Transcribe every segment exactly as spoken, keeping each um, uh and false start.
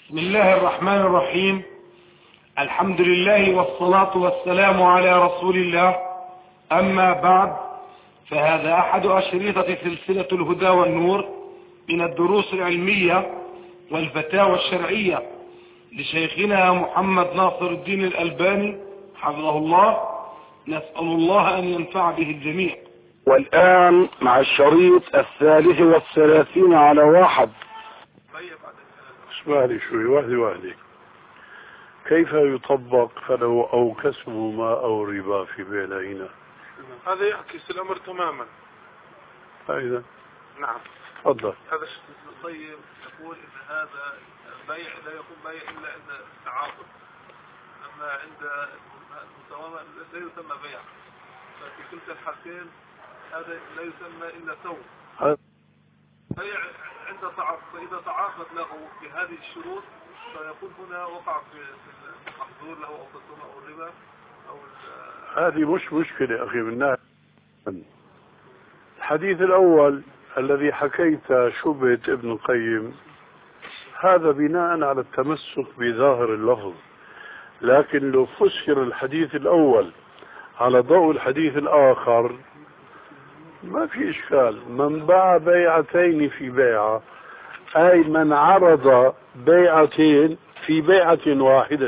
بسم الله الرحمن الرحيم. الحمد لله والصلاة والسلام على رسول الله. أما بعد، فهذا أحد أشرطة سلسلة الهدى والنور من الدروس العلمية والفتاوى الشرعية لشيخنا محمد ناصر الدين الألباني حفظه الله. نسأل الله أن ينفع به الجميع. والآن مع الشريط الثالث والثلاثين على واحد. اسمع لي شوي، وحدي وحدي. كيف يطبق فلو أو كسبه ما أو ربا في بيع العينة؟ هذا يعكس الأمر تماما. فإذا نعم تفضل. هذا الشيخ الطيب يقول إن هذا بيع لا يكون بيع إلا عند التعاقد، أما عند المساومة لا يسمى بيع، ففي كلتا الحالتين هذا لا يسمى إلا ثوب. بيع عند تعاقد، فإذا تعاقد له بهذه الشروط فيكون هنا وقع في المحظور له أو التسوم أو الربا أو هذه مش مشكلة أخي من ناحية. الحديث الأول الذي حكيت شبهة ابن القيم هذا بناء على التمسك بظاهر اللفظ، لكن لو فسر الحديث الأول على ضوء الحديث الآخر ما في إشكال. من باع بيعتين في بيعة، أي من عرض بيعتين في بيعة واحدة،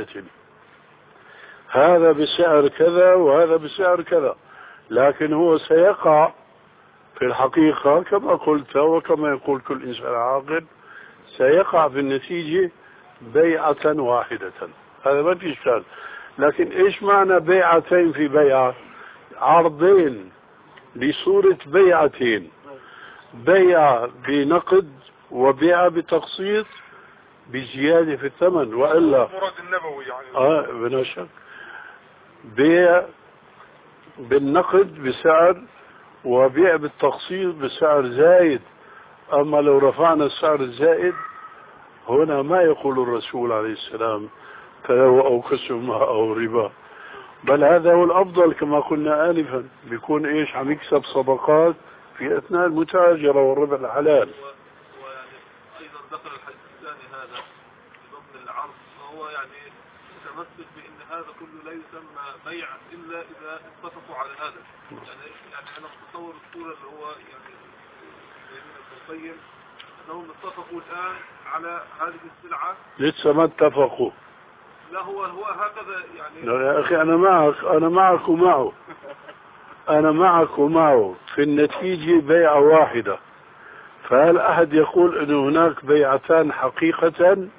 هذا بسعر كذا وهذا بسعر كذا، لكن هو سيقع في الحقيقة كما قلت وكما يقول كل إنسان عاقل، سيقع في النتيجة بيعة واحدة، هذا ما في إشكال. لكن إيش معنى بيعتين في بيعة؟ عرضين بصورة بيعتين، بيع بنقد وبيع بتقسيط بزيادة في الثمن، وإلا المراد النبوي يعني. آه بلا شك بيع بالنقد بسعر وبيع بالتقسيط بسعر زايد. أما لو رفعنا السعر الزائد هنا ما يقول الرسول عليه السلام فلو أو كسب أو ربا، بل هذا هو الأفضل كما قلنا آنفا، بيكون إيش عم يكسب صدقات في أثناء المتاجرة والربع الحلال. ويعني أيضا ذكر الحديث الثاني هذا بضمن العرض، وهو يعني متمسك بأن هذا كله لا يسمى بيع إلا إذا اتفقوا على هذا. يعني يعني أنا أتصور الصورة اللي هو يعني ابن القيم أنهم اتفقوا الآن على هذه السلعة، لسه ما اتفقوا. لا هو هو هكذا يعني. لا يا أخي أنا معك، أنا معك ومعه، أنا معك ومعه في النتيجة بيعة واحدة. فهل أحد يقول أن هناك بيعتان حقيقة؟ لا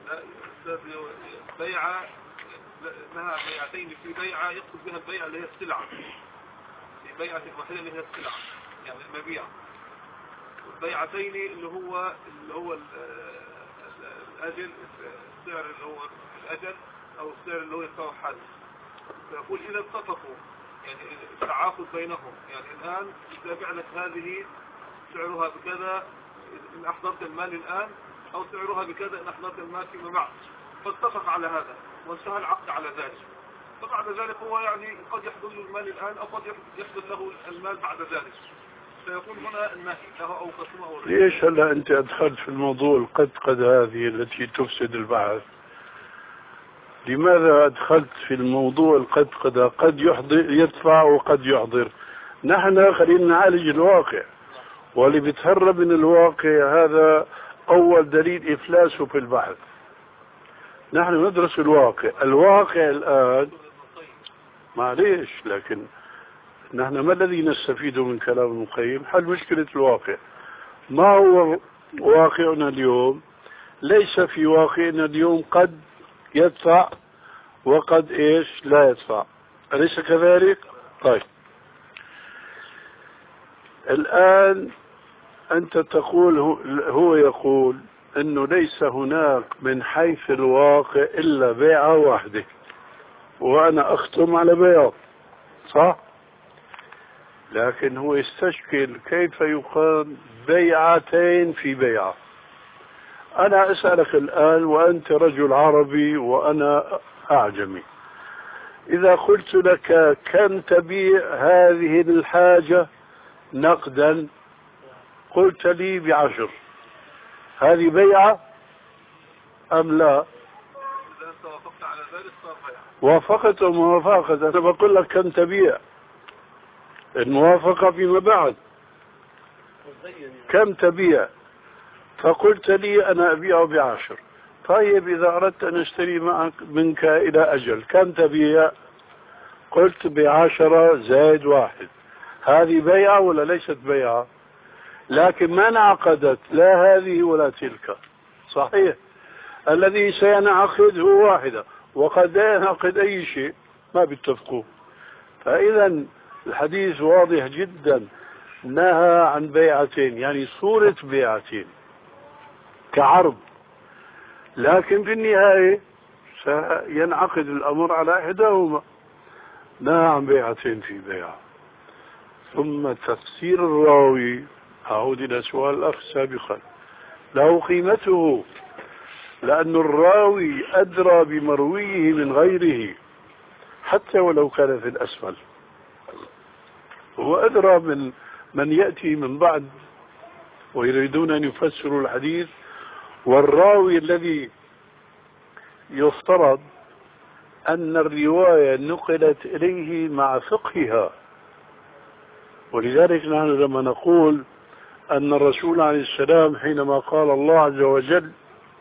بيعة لها بيعتين، في بيعة يقصد بها البيعة اللي هي السلعة، في بيعة واحدة اللي هي السلعة يعني المبيع، والبيعتين اللي هو اللي هو الأجل، السعر اللي هو الأجل أو السعر اللي هو يدفعه حد. فيقول إذا اتفقوا يعني التعاقد بينهم، يعني الآن إذا بعلت هذه سعرها بكذا إن أحضرت المال الآن، أو سعرها بكذا إن أحضرت المال فيما بعد، فاتفق على هذا وانتهى العقد على ذلك. فبعد ذلك هو يعني قد يحضر له المال الآن أو قد يحضر له المال بعد ذلك، فيكون هنا النهي له أو قسمه أو ربا. ليش هلا أنت أدخلت في الموضوع القد قد هذه التي تفسد البحث؟ لماذا أدخلت في الموضوع القد قد قد يحضر يدفع وقد يحضر؟ نحن خلينا نعالج الواقع، واللي بيتهرب من الواقع هذا أول دليل إفلاسه في البحث. نحن ندرس الواقع. الواقع الآن معليش، لكن نحن ما الذي نستفيد من كلام ابن القيم؟ حل مشكلة الواقع. ما هو واقعنا اليوم؟ ليس في واقعنا اليوم قد يدفع وقد إيش لا يدفع، أليس كذلك؟ طيب الآن أنت تقول، هو يقول أنه ليس هناك من حيث الواقع إلا بيعة واحدة، وأنا أختم على بيع، صح؟ لكن هو يستشكل كيف يقال بيعتين في بيعة. أنا أسألك الآن وأنت رجل عربي وأنا أعجمي، إذا قلت لك كم تبيع هذه الحاجة نقدا، قلت لي بعشر، هذه بيعة أم لا؟ وافقت وموافقة. أنا بقول لك كم تبيع، الموافقة فيما بعد كم تبيع، فقلت لي أنا أبيع بعشر. طيب إذا أردت أن أشتري معك منك إلى أجل كم تبيع؟ قلت بعشرة زائد واحد. هذه بيعة ولا ليست بيعة؟ لكن ما انعقدت لا هذه ولا تلك. صحيح، الذي سينعقد هو واحدة، وقد لا ينعقد أي شيء ما بيتفقوا. فإذا الحديث واضح جدا، نهى عن بيعتين، يعني صورة بيعتين كعرض، لكن في النهاية سينعقد الأمر على إحداهما. نهى عن بيعتين في بيع. ثم تفسير الراوي، أعود إلى سؤال الأخ سابقا، له قيمته، لأن الراوي أدرى بمرويه من غيره حتى ولو كان في الأسفل. هو أدرى من من يأتي من بعد ويريدون أن يفسروا الحديث. والراوي الذي يفترض أن الرواية نقلت إليه مع فقهها، ولذلك نحن لما نقول أن الرسول عليه السلام حينما قال الله عز وجل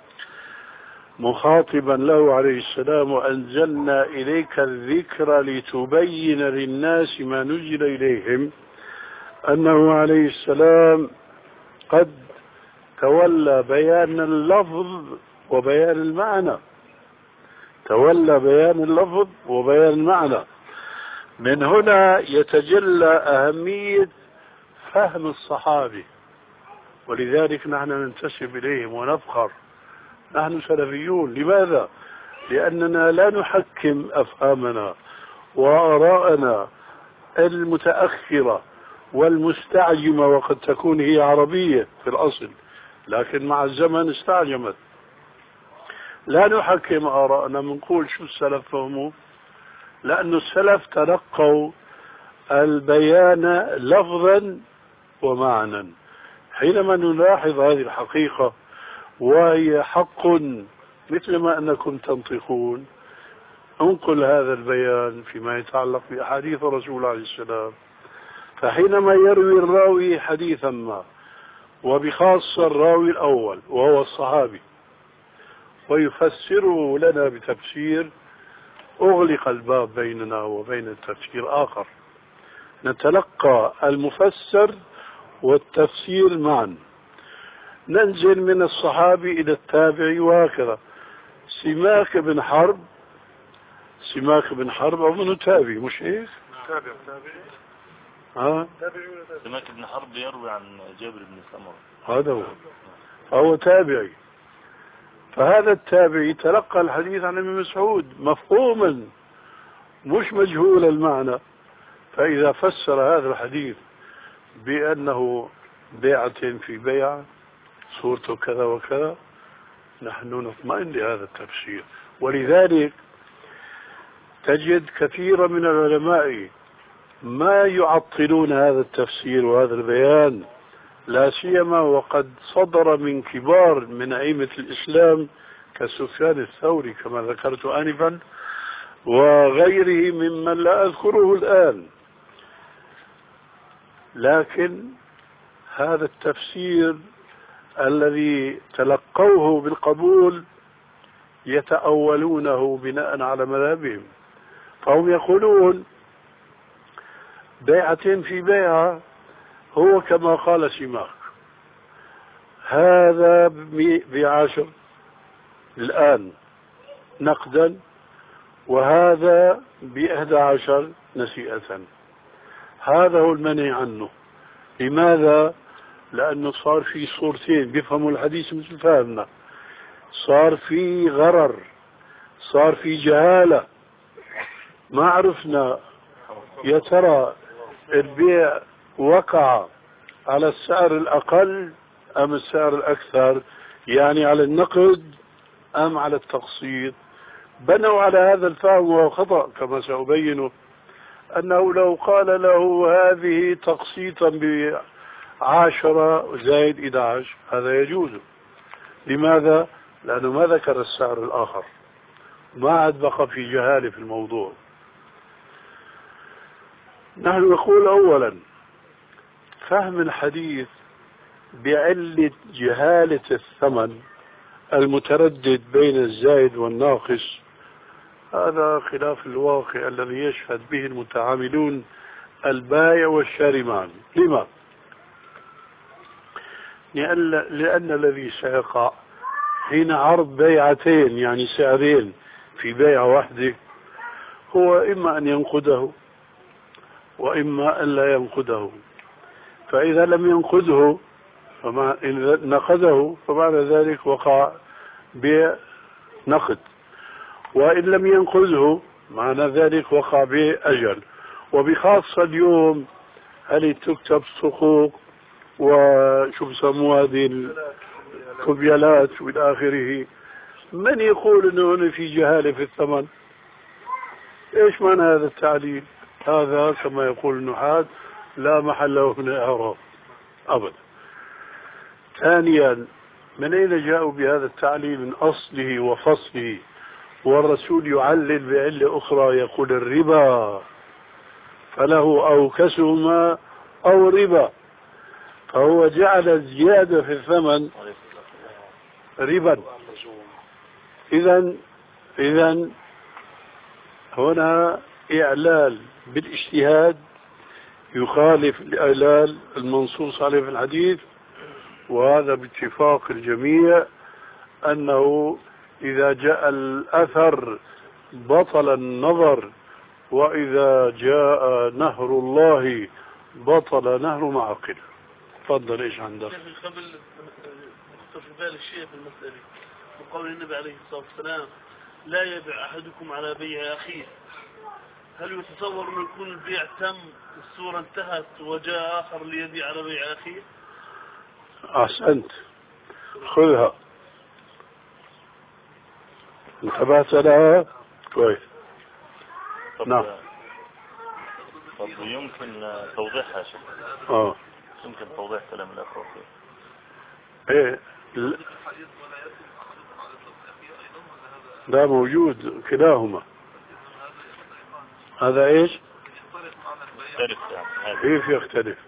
مخاطبا له عليه السلام وأنزلنا إليك الذكر لتبين للناس ما نزل إليهم، أنه عليه السلام قد تولى بيان اللفظ وبيان المعنى، تولى بيان اللفظ وبيان المعنى. من هنا يتجلى أهمية فهم الصحابي، ولذلك نحن ننتسب إليهم ونفخر. نحن سلفيون. لماذا؟ لأننا لا نحكم أفهامنا وآراءنا المتأخرة والمستعجمة، وقد تكون هي عربية في الأصل لكن مع الزمن استعجمت. لا نحكم آراءنا، منقول شو السلف فهموا، لأن السلف تلقوا البيان لفظا ومعنى. حينما نلاحظ هذه الحقيقة وهي حق مثل ما أنكم تنطقون، انقل هذا البيان فيما يتعلق بأحاديث الرسول عليه السلام. فحينما يروي الراوي حديثا ما، وبخاصة الراوي الأول وهو الصحابي، ويفسره لنا بتفسير، أغلق الباب بيننا وبين التفسير آخر. نتلقى المفسر والتفسير معا، ننزل من الصحابي إلى التابعي وهكذا. سماك بن حرب سماك بن حرب أو منه تابعي مش إيه؟ تابع تابعي. ها؟ سماك بن حرب يروي عن جابر بن سمرة، هذا هو، هو تابعي. فهذا التابعي تلقى الحديث عن ابن مسعود مفهوما مش مجهول المعنى. فإذا فسر هذا الحديث بأنه بيعة في بيعة صورته كذا وكذا، نحن نطمئن لهذا التفسير. ولذلك تجد كثير من العلماء ما يعطلون هذا التفسير وهذا البيان، لا سيما وقد صدر من كبار من أئمة الإسلام كسفيان الثوري كما ذكرت آنفا، وغيره ممن لا أذكره الآن. لكن هذا التفسير الذي تلقوه بالقبول يتأولونه بناء على مذهبهم. فهم يقولون بيعة في بيعة هو كما قال سماك، هذا بعشر الآن نقدا، وهذا بإحدى عشر نسيئة. هذا هو المنع عنه. لماذا؟ لأنه صار في صورتين بيفهموا الحديث مثل فهمنا، صار في غرر، صار في جهالة، ما عرفنا يا ترى البيع وقع على السعر الأقل أم السعر الأكثر، يعني على النقد أم على التقسيط. بنوا على هذا الفهم وهو خطأ كما سأبينه، أنه لو قال له هذه تقسيطا بعشرة زائد إحدى عشر هذا يجوز. لماذا؟ لأنه ما ذكر السعر الآخر، ما عاد بقى في جهالة في الموضوع. نحن نقول أولا فهم الحديث بعلة جهالة الثمن المتردد بين الزائد والناقص، هذا خلاف الواقع الذي يشهد به المتعاملون البائع والشاري معا. لما؟ لأن, لأن الذي سيقع حين عرض بيعتين يعني سعرين في بيعة واحدة هو إما أن ينقده وإما أن لا ينقده. فإذا لم ينقده فما إن نقده فمعنى ذلك وقع بيع نقد، وإن لم ينقذه معنى ذلك وقع بأجل. وبخاصة اليوم هل تكتب صكوك وشو بسموها هذه الكوبيالات والى اخره، من يقول انه هنا في جهالة في الثمن؟ ايش معنى هذا التعليل؟ هذا كما يقول النحاة لا محل له من الاعراب ابدا. ثانيا، من اين جاءوا بهذا التعليل من اصله وفصله؟ والرسول يعلل بعلة اخرى يقول الربا فله اوكسهما او ربا، فهو جعل الزيادة في الثمن ربا. إذا إذا هنا إعلال بالاجتهاد يخالف الإعلال المنصوص عليه في الحديث، وهذا باتفاق الجميع أنه إذا جاء الأثر بطل النظر، وإذا جاء نهر الله بطل نهر معقل. تفضل. ايش عندك؟ قبل في بالي الشيء في المسألة وقول النبي عليه الصلاة والسلام لا يبيع أحدكم على بيع أخيه، هل يتصور أن يكون البيع تم الصورة انتهت وجاء آخر ليبيع على بيع أخيه؟ أحسنت، خذها، انتبهت لها كويس. نعم. طب يمكن توضيحها شيء؟ اه يمكن توضيح كلام الأخوة ايه لا, لا موجود كلاهما. هذا ايش؟ يختلف يعني. كيف يختلف؟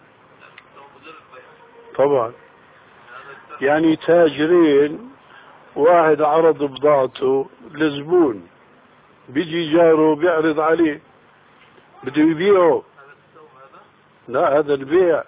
طبعا يعني تاجرين، واحد عرض بضاعته لزبون، بيجي جاره بيعرض عليه بده يبيعه، لا هذا البيع،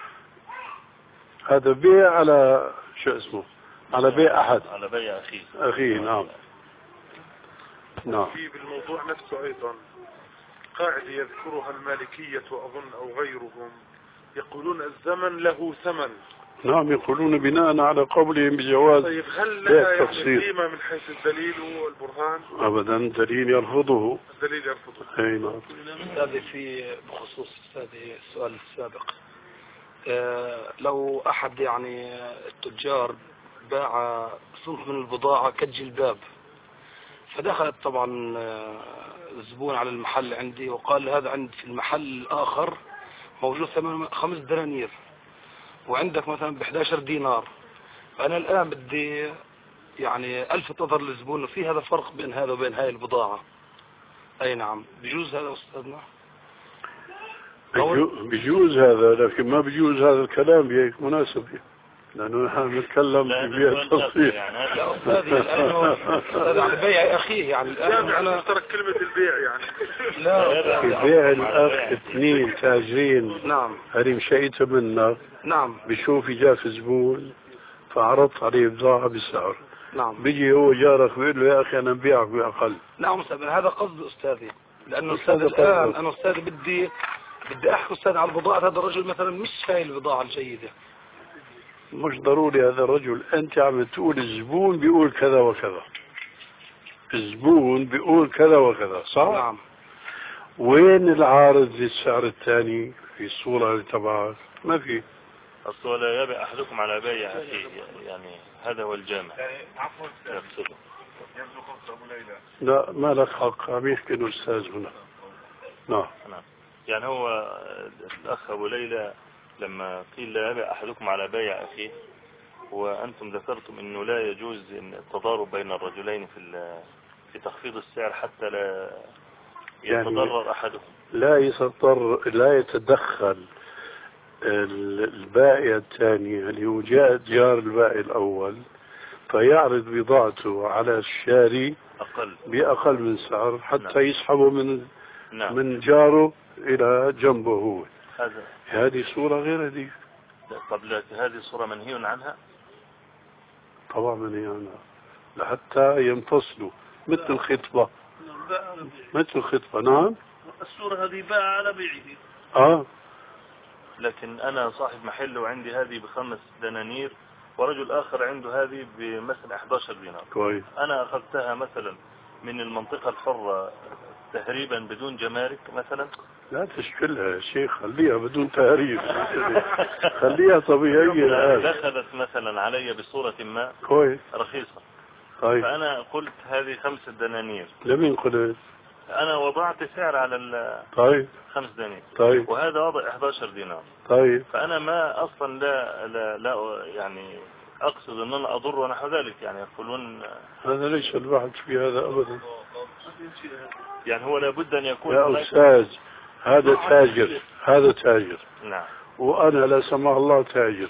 هذا بيع على شو اسمه، على بيع أحد، على بيع أخيه أخيه. نعم نعم. في بالموضوع نفسه أيضا قاعدة يذكرها المالكية أظن أو غيرهم، يقولون الزمن له ثمن. نعم، يقولون بناء على قولهم بجواز. طيب هل لها يعني تفصيل قيمة من حيث الدليل والبرهان؟ أبدا، دليل يرفضه. الدليل يرفضه. أي نعم. هذا في بخصوص هذا السؤال السابق، آه لو أحد يعني التجار باع صنف من البضاعة كالجلباب، فدخلت طبعا زبون على المحل عندي وقال هذا عند في المحل الآخر موجود ثمن خمس دنانير وعندك مثلا ب إحدى عشر دينار، فأنا الآن بدي يعني ألفت نظر للزبون في هذا فرق بين هذا وبين هاي البضاعة. أي نعم، بيجوز هذا أستاذنا؟ بيجوز هذا، لكن ما بيجوز هذا الكلام بهيك مناسبة، لأنه نحن نتكلم ببيع التصريح. لا أستاذي، لأنه هذا على بيع أخيه يعني الآن أنا أشترك كلمة البيع يعني. لا في بيع الأخ اثنين تاجرين، نعم، هذه مشيته منك، نعم، بشوف جاك زبون فعرضت عليه بضاعة بسعر، نعم، بيجي هو جارك بيقول له يا أخي أنا ببيعك بأقل. نعم أستاذ، هذا قصد أستاذي، لأنه أستاذ الآن أنا أستاذ بدي بدي أحكي أستاذ على البضاعة، هذا الرجل مثلا مش هاي البضاعة الجيدة. مش ضروري هذا الرجل، أنت عم تقول الزبون بيقول كذا وكذا، الزبون بيقول كذا وكذا، صح؟ نعم. وين العارض للسعر الثاني في الصورة اللي تبعك؟ ما في. أصل لا يبيع أحدكم على بيع أخيه، يعني هذا هو الجامع. عفوا يقصده. يبدو خط أبو ليلى. لا ما لك حق، عم يحكي الأستاذ هنا. نعم. نعم. يعني هو الأخ أبو ليلى لما قيل لا يبيع أحدكم على بيع أخيه، وأنتم ذكرتم أنه لا يجوز التضارب بين الرجلين في في تخفيض السعر حتى لا يتضرر يعني أحدهم؟ لا يتضرر، لا يتدخل البائع الثاني اللي هو جاء جار البائع الأول فيعرض بضاعته على الشاري أقل بأقل من سعر حتى نعم. يسحبه من نعم. من جاره إلى جنبه هو. هذا هذه صورة غير هذه. طب هذه صورة منهي عنها؟ طبعا منهي عنها لحتى ينفصلوا مثل الخطبة، مثل الخطبة. نعم الصورة هذه باع على بيعه. اه لكن أنا صاحب محل وعندي هذه بخمس دنانير ورجل آخر عنده هذه بمثلا أحد عشر دينار. كويس. أنا أخذتها مثلا من المنطقة الحرة تهريبا بدون جمارك مثلا. لا تشكلها يا شيخ، خليها بدون تهريب. خليها طبيعية. دخلت مثلا علي بصورة ما كويس رخيصة. طيب. فأنا قلت هذه خمس دنانير. لمين قلت؟ أنا وضعت سعر على ال طيب خمس دنانير. طيب. وهذا وضع أحد عشر دينار. طيب. فأنا ما أصلا لا لا, لا يعني أقصد أن أنا أضر ونحو ذلك، يعني يقولون هذا ليس البحث في هذا أبدا. يعني هو لابد أن يكون يا أستاذ هذا تاجر، هذا تاجر. نعم. وأنا لا سمح الله تاجر.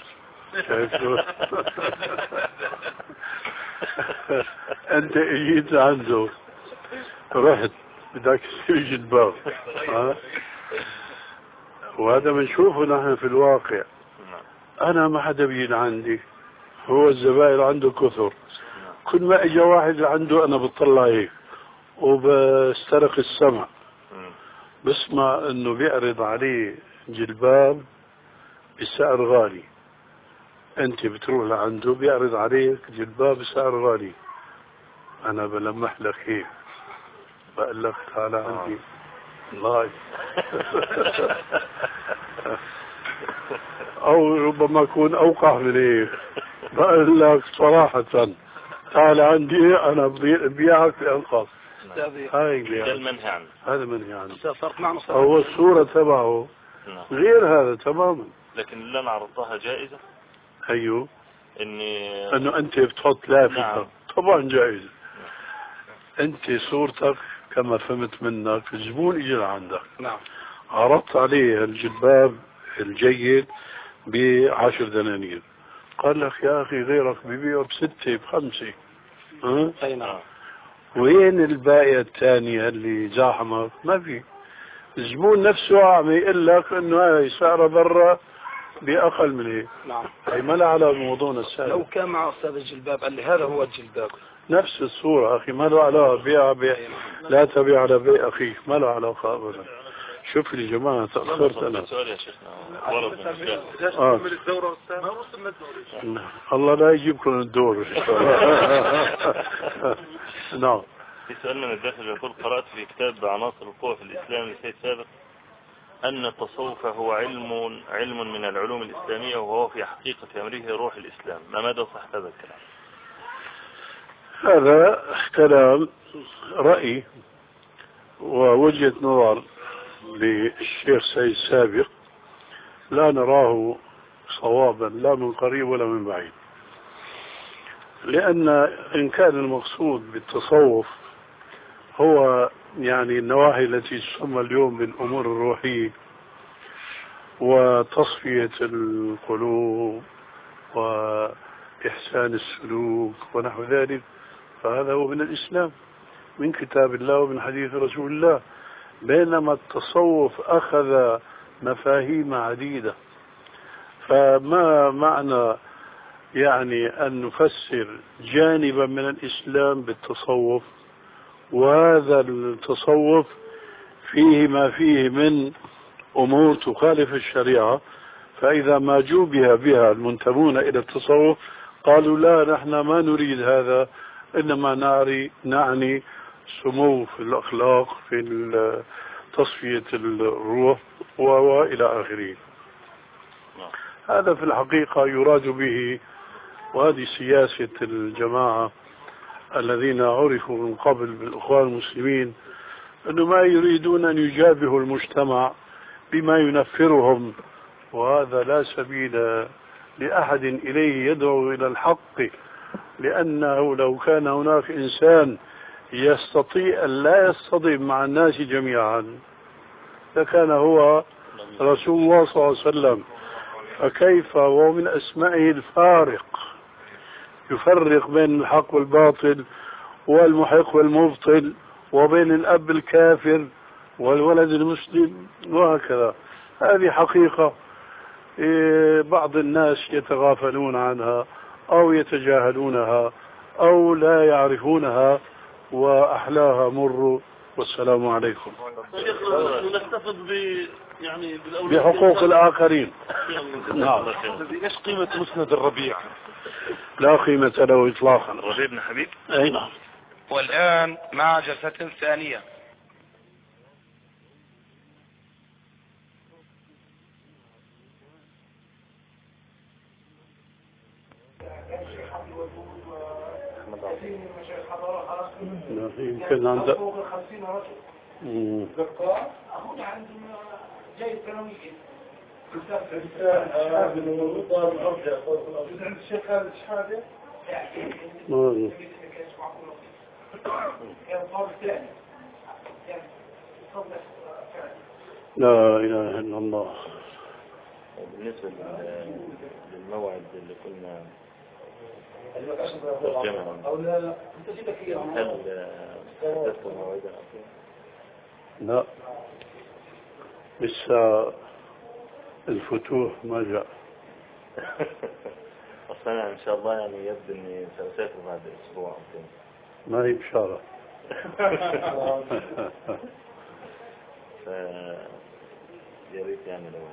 أنت اجيت عنده رحت بدك تشتري جلباب، ها؟ وهذا بنشوفه نحن في الواقع. أنا ما حدا بيجي عندي، هو الزبائن عنده كثر. كل ما اجى واحد عنده أنا بطلع هيك وبسترق السمع، بسمع إنه بيعرض عليه جلباب بسعر غالي. أنت بتروح لعنده بيعرض عليك جلباب بسعر غالي. أنا بلمح لك هيك بقول لك تعال عندي الله. أو ربما يكون أوقع من هيك بقول لك صراحة تعال عندي أنا ببيعك بأنقص. هاي المنهي عنه. هذا منهي عنه. هو الصورة تبعه غير هذا تماما. لكن اللي أنا عرضتها جائزة. أيوه. إني إنه أنت بتحط لافتة. نعم. طبعا جائزة. أنت صورتك كما فهمت منك الزبون إجى لعندك. نعم. عرضت عليه الجلباب الجيد بعشر دنانير، قال لك يا أخي غيرك ببيعه بستة بخمسة. ها؟ أي نعم. وين الباقية الثانية اللي زاحمك؟ ما في. الزبون نفسه عم يقول لك إنه هاي سعره برا بأقل من هيك. نعم. هي ما لها علاقة بموضوعنا السابق. لو كان مع أستاذ الجلباب قال لي هذا هو الجلباب نفس الصورة أخي، ما له علاقة. بيع بيع لا تبيع على بيع أخيك، ما له علاقة أبدا. شوف لي جماعة تأخرت أنا. سؤال يا شيخنا. ورد آه. الله لا يجيبكم الدور. نعم. في سؤال من الداخل يقول قرأت في كتاب عناصر القوة في الإسلام لسيد سابق أن التصوف هو علم علم من العلوم الإسلامية وهو في حقيقة أمره روح الإسلام. ما مدى صحة هذا الكلام؟ هذا كلام رأي ووجهة نظر للشيخ سيد سابق لا نراه صوابا لا من قريب ولا من بعيد، لأن إن كان المقصود بالتصوف هو يعني النواحي التي تسمى اليوم بالأمور الروحية وتصفية القلوب وإحسان السلوك ونحو ذلك، فهذا هو من الإسلام من كتاب الله ومن حديث رسول الله. بينما التصوف أخذ مفاهيم عديدة، فما معنى يعني أن نفسر جانبا من الإسلام بالتصوف، وهذا التصوف فيه ما فيه من أمور تخالف الشريعة، فإذا ما جوبها بها المنتمون إلى التصوف قالوا لا نحن ما نريد هذا، إنما نعني, نعني سمو في الأخلاق في تصفية الروح وإلى آخره. هذا في الحقيقة يراد به، وهذه سياسة الجماعة الذين عرفوا من قبل بالإخوان المسلمين، أنه ما يريدون أن يجابهوا المجتمع بما ينفرهم، وهذا لا سبيل لأحد إليه يدعو إلى الحق، لأنه لو كان هناك إنسان يستطيع أن لا يصطدم مع الناس جميعا لكان هو رسول الله صلى الله عليه وسلم. فكيف ومن أسمائه الفارق يفرق بين الحق والباطل والمحق والمبطل وبين الأب الكافر والولد المسلم وهكذا. هذه حقيقة بعض الناس يتغافلون عنها أو يتجاهلونها أو لا يعرفونها وأحلاها مر. والسلام عليكم. نستفد ب يعني بحقوق الآخرين. نعم. ايش قيمة مسند الربيع؟ لا قيمة له إطلاقا. الربيع بن حبيب. أي نعم. والآن مع جلسة ثانية. يمكن عند أخونا عندما جاي الثانوية عند الشيخ خالد شحادة لا إله إلا الله. بالنسبة للموعد اللي كنا أو لا أنت جيتك هي هل حدثت موعدا؟ لا لسه الفتوح ما جاء. أصلا إن شاء الله يعني يبدو إني سأسافر بعد أسبوع أو اثنين. ما هي بشارة. ف يا ريت يعني لو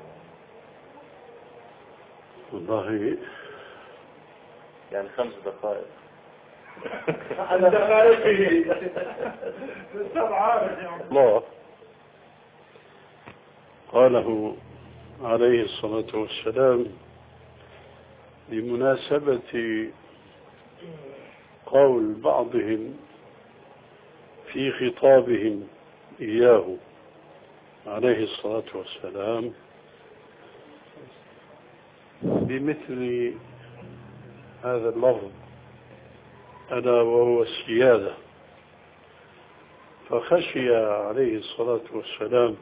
والله يعني خمس دقائق. الله قاله عليه الصلاة والسلام بمناسبة قول بعضهم في خطابهم إياه عليه الصلاة والسلام بمثل هذا اللفظ ألا وهو السيادة. فخشي عليه الصلاة والسلام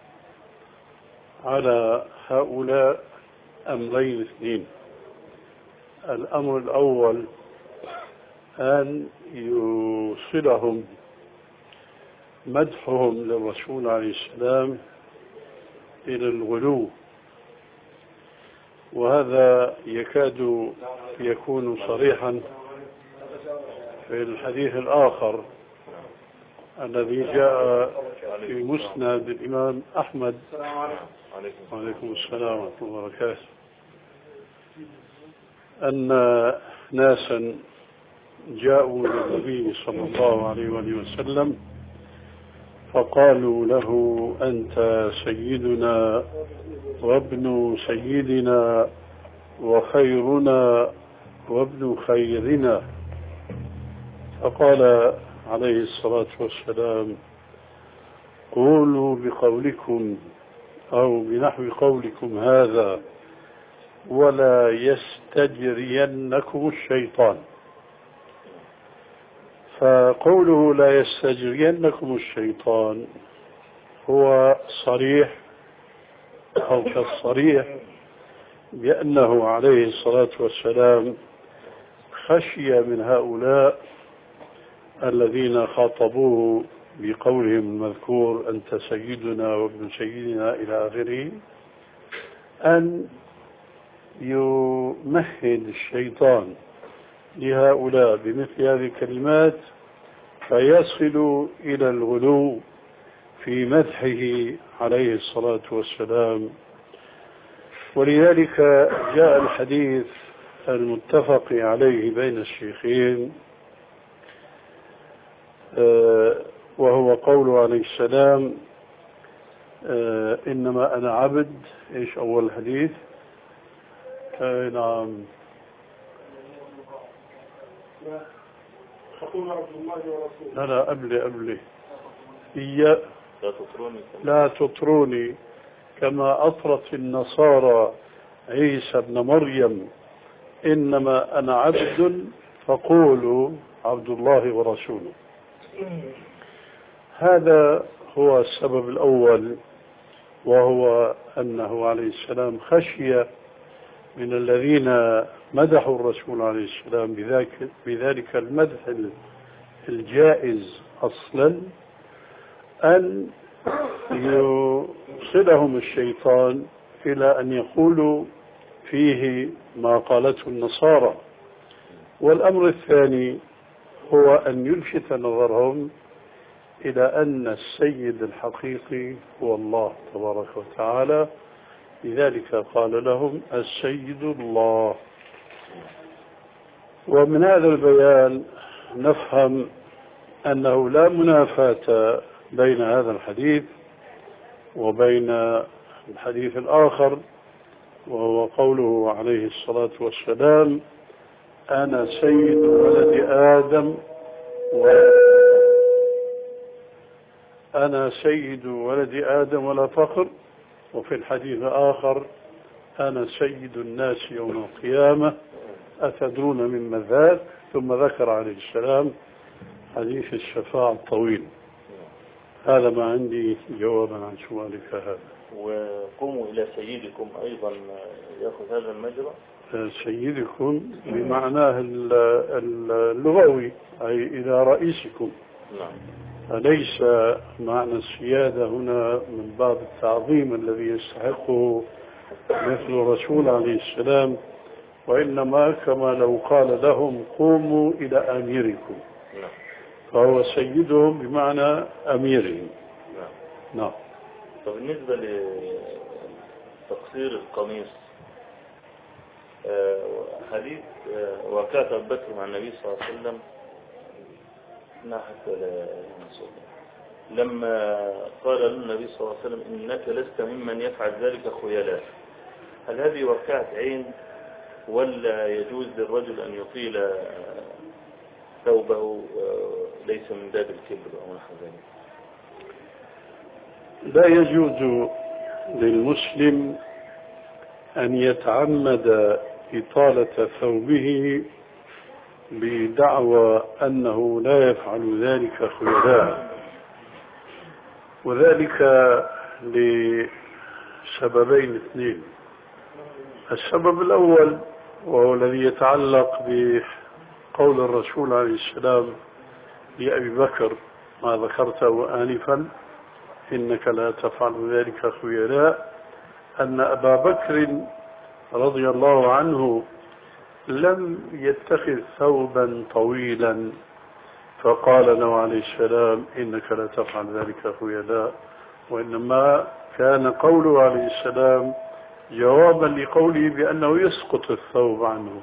على هؤلاء أمرين اثنين. الأمر الأول أن يوصلهم مدحهم للرسول عليه السلام إلى الغلو، وهذا يكاد يكون صريحا في الحديث الآخر الذي جاء في مسند الإمام أحمد وعليكم السلام ورحمة الله وبركاته أن ناسا جاءوا للنبي صلى الله عليه وسلم فقالوا له أنت سيدنا وابن سيدنا وخيرنا وابن خيرنا. فقال عليه الصلاة والسلام قولوا بقولكم أو بنحو قولكم هذا ولا يستجرينكم الشيطان. فقوله لا يستجرينكم الشيطان هو صريح أو كالصريح بأنه عليه الصلاة والسلام خشي من هؤلاء الذين خاطبوه بقولهم المذكور أنت سيدنا وابن سيدنا إلى آخره أن يمهد الشيطان لهؤلاء بمثل هذه الكلمات فيصلوا إلى الغلو في مدحه عليه الصلاة والسلام. ولذلك جاء الحديث المتفق عليه بين الشيخين وهو قوله عليه السلام إنما أنا عبد. إيش أول الحديث؟ نعم لا لا قبلي قبلي إيا لا تطروني لا تطروني كما أطرت النصارى عيسى ابن مريم إنما أنا عبد فقولوا عبد الله ورسوله. هذا هو السبب الأول، وهو أنه عليه السلام خشي من الذين مدحوا الرسول عليه السلام بذلك, بذلك المدح الجائز أصلا أن يوصلهم الشيطان إلى أن يقولوا فيه ما قالته النصارى. والأمر الثاني هو أن يلفت نظرهم إلى أن السيد الحقيقي هو الله تبارك وتعالى، لذلك قال لهم السيد الله. ومن هذا البيان نفهم أنه لا منافاة بين هذا الحديث وبين الحديث الآخر، وهو قوله عليه الصلاة والسلام أنا سيد ولد آدم و أنا سيد ولد آدم ولا فخر. وفي الحديث الآخر أنا سيد الناس يوم القيامة أتدرون مما ذاك، ثم ذكر عليه السلام حديث الشفاعة الطويل. هذا ما عندي جوابا عن سؤالك هذا. وقوموا إلى سيدكم أيضا يأخذ هذا المجرى. سيدكم بمعناه اللغوي أي إلى رئيسكم. نعم. أليس معنى السيادة هنا من باب التعظيم الذي يستحقه مثل الرسول عليه السلام، وإنما كما لو قال لهم قوموا إلى أميركم. نعم. فهو سيدهم بمعنى أميرهم. نعم. نعم. فبالنسبة لتقصير القميص، حديث وكانت أبو بكر مع النبي صلى الله عليه وسلم ناحية لما قال للنبي صلى الله عليه وسلم إنك لست ممن يفعل ذلك خيلاء، هل هذه وقعت عين ولا يجوز للرجل أن يطيل ثوبه ليس من باب الكبر أو نحو ذلك؟ لا يجوز للمسلم أن يتعمد إطالة ثوبه بدعوى أنه لا يفعل ذلك خيلاء، وذلك لسببين اثنين. السبب الأول وهو الذي يتعلق بقول الرسول عليه السلام لأبي بكر ما ذكرته آنفا إنك لا تفعل ذلك خيلاء، أن أبا بكر رضي الله عنه لم يتخذ ثوبا طويلا فقال له عليه السلام إنك لا تفعل ذلك خيلاء، وإنما كان قوله عليه السلام جوابا لقوله بأنه يسقط الثوب عنه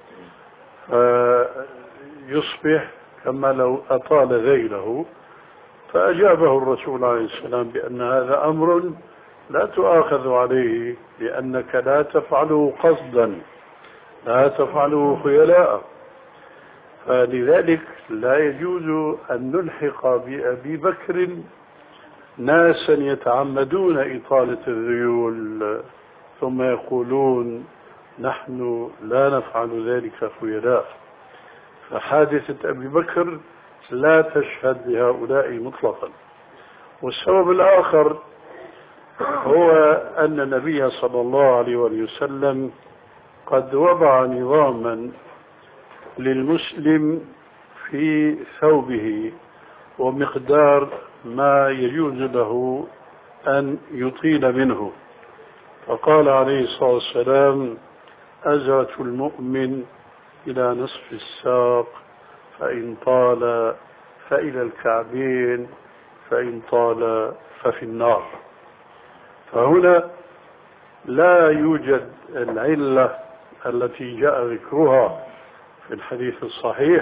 فيصبح كما لو أطال ذيله. فأجابه الرسول عليه السلام بأن هذا أمر لا تؤاخذ عليه لأنك لا تفعله قصدا، لا تفعله خيلاء. فلذلك لا يجوز أن نلحق بأبي بكر ناسا يتعمدون إطالة الذيول ثم يقولون نحن لا نفعل ذلك خيلاء. فحادثة أبي بكر لا تشهد لهؤلاء مطلقا. والسبب الآخر هو أن النبي صلى الله عليه وسلم قد وضع نظاما للمسلم في ثوبه ومقدار ما يجوز له أن يطيل منه، فقال عليه الصلاة والسلام أزرة المؤمن إلى نصف الساق فإن طال فإلى الكعبين فإن طال ففي النار. فهنا لا يوجد العلة التي جاء ذكرها في الحديث الصحيح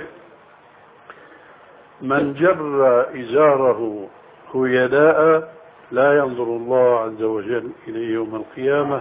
من جر إزاره خيلاء لا ينظر الله عز وجل إليه يوم القيامة.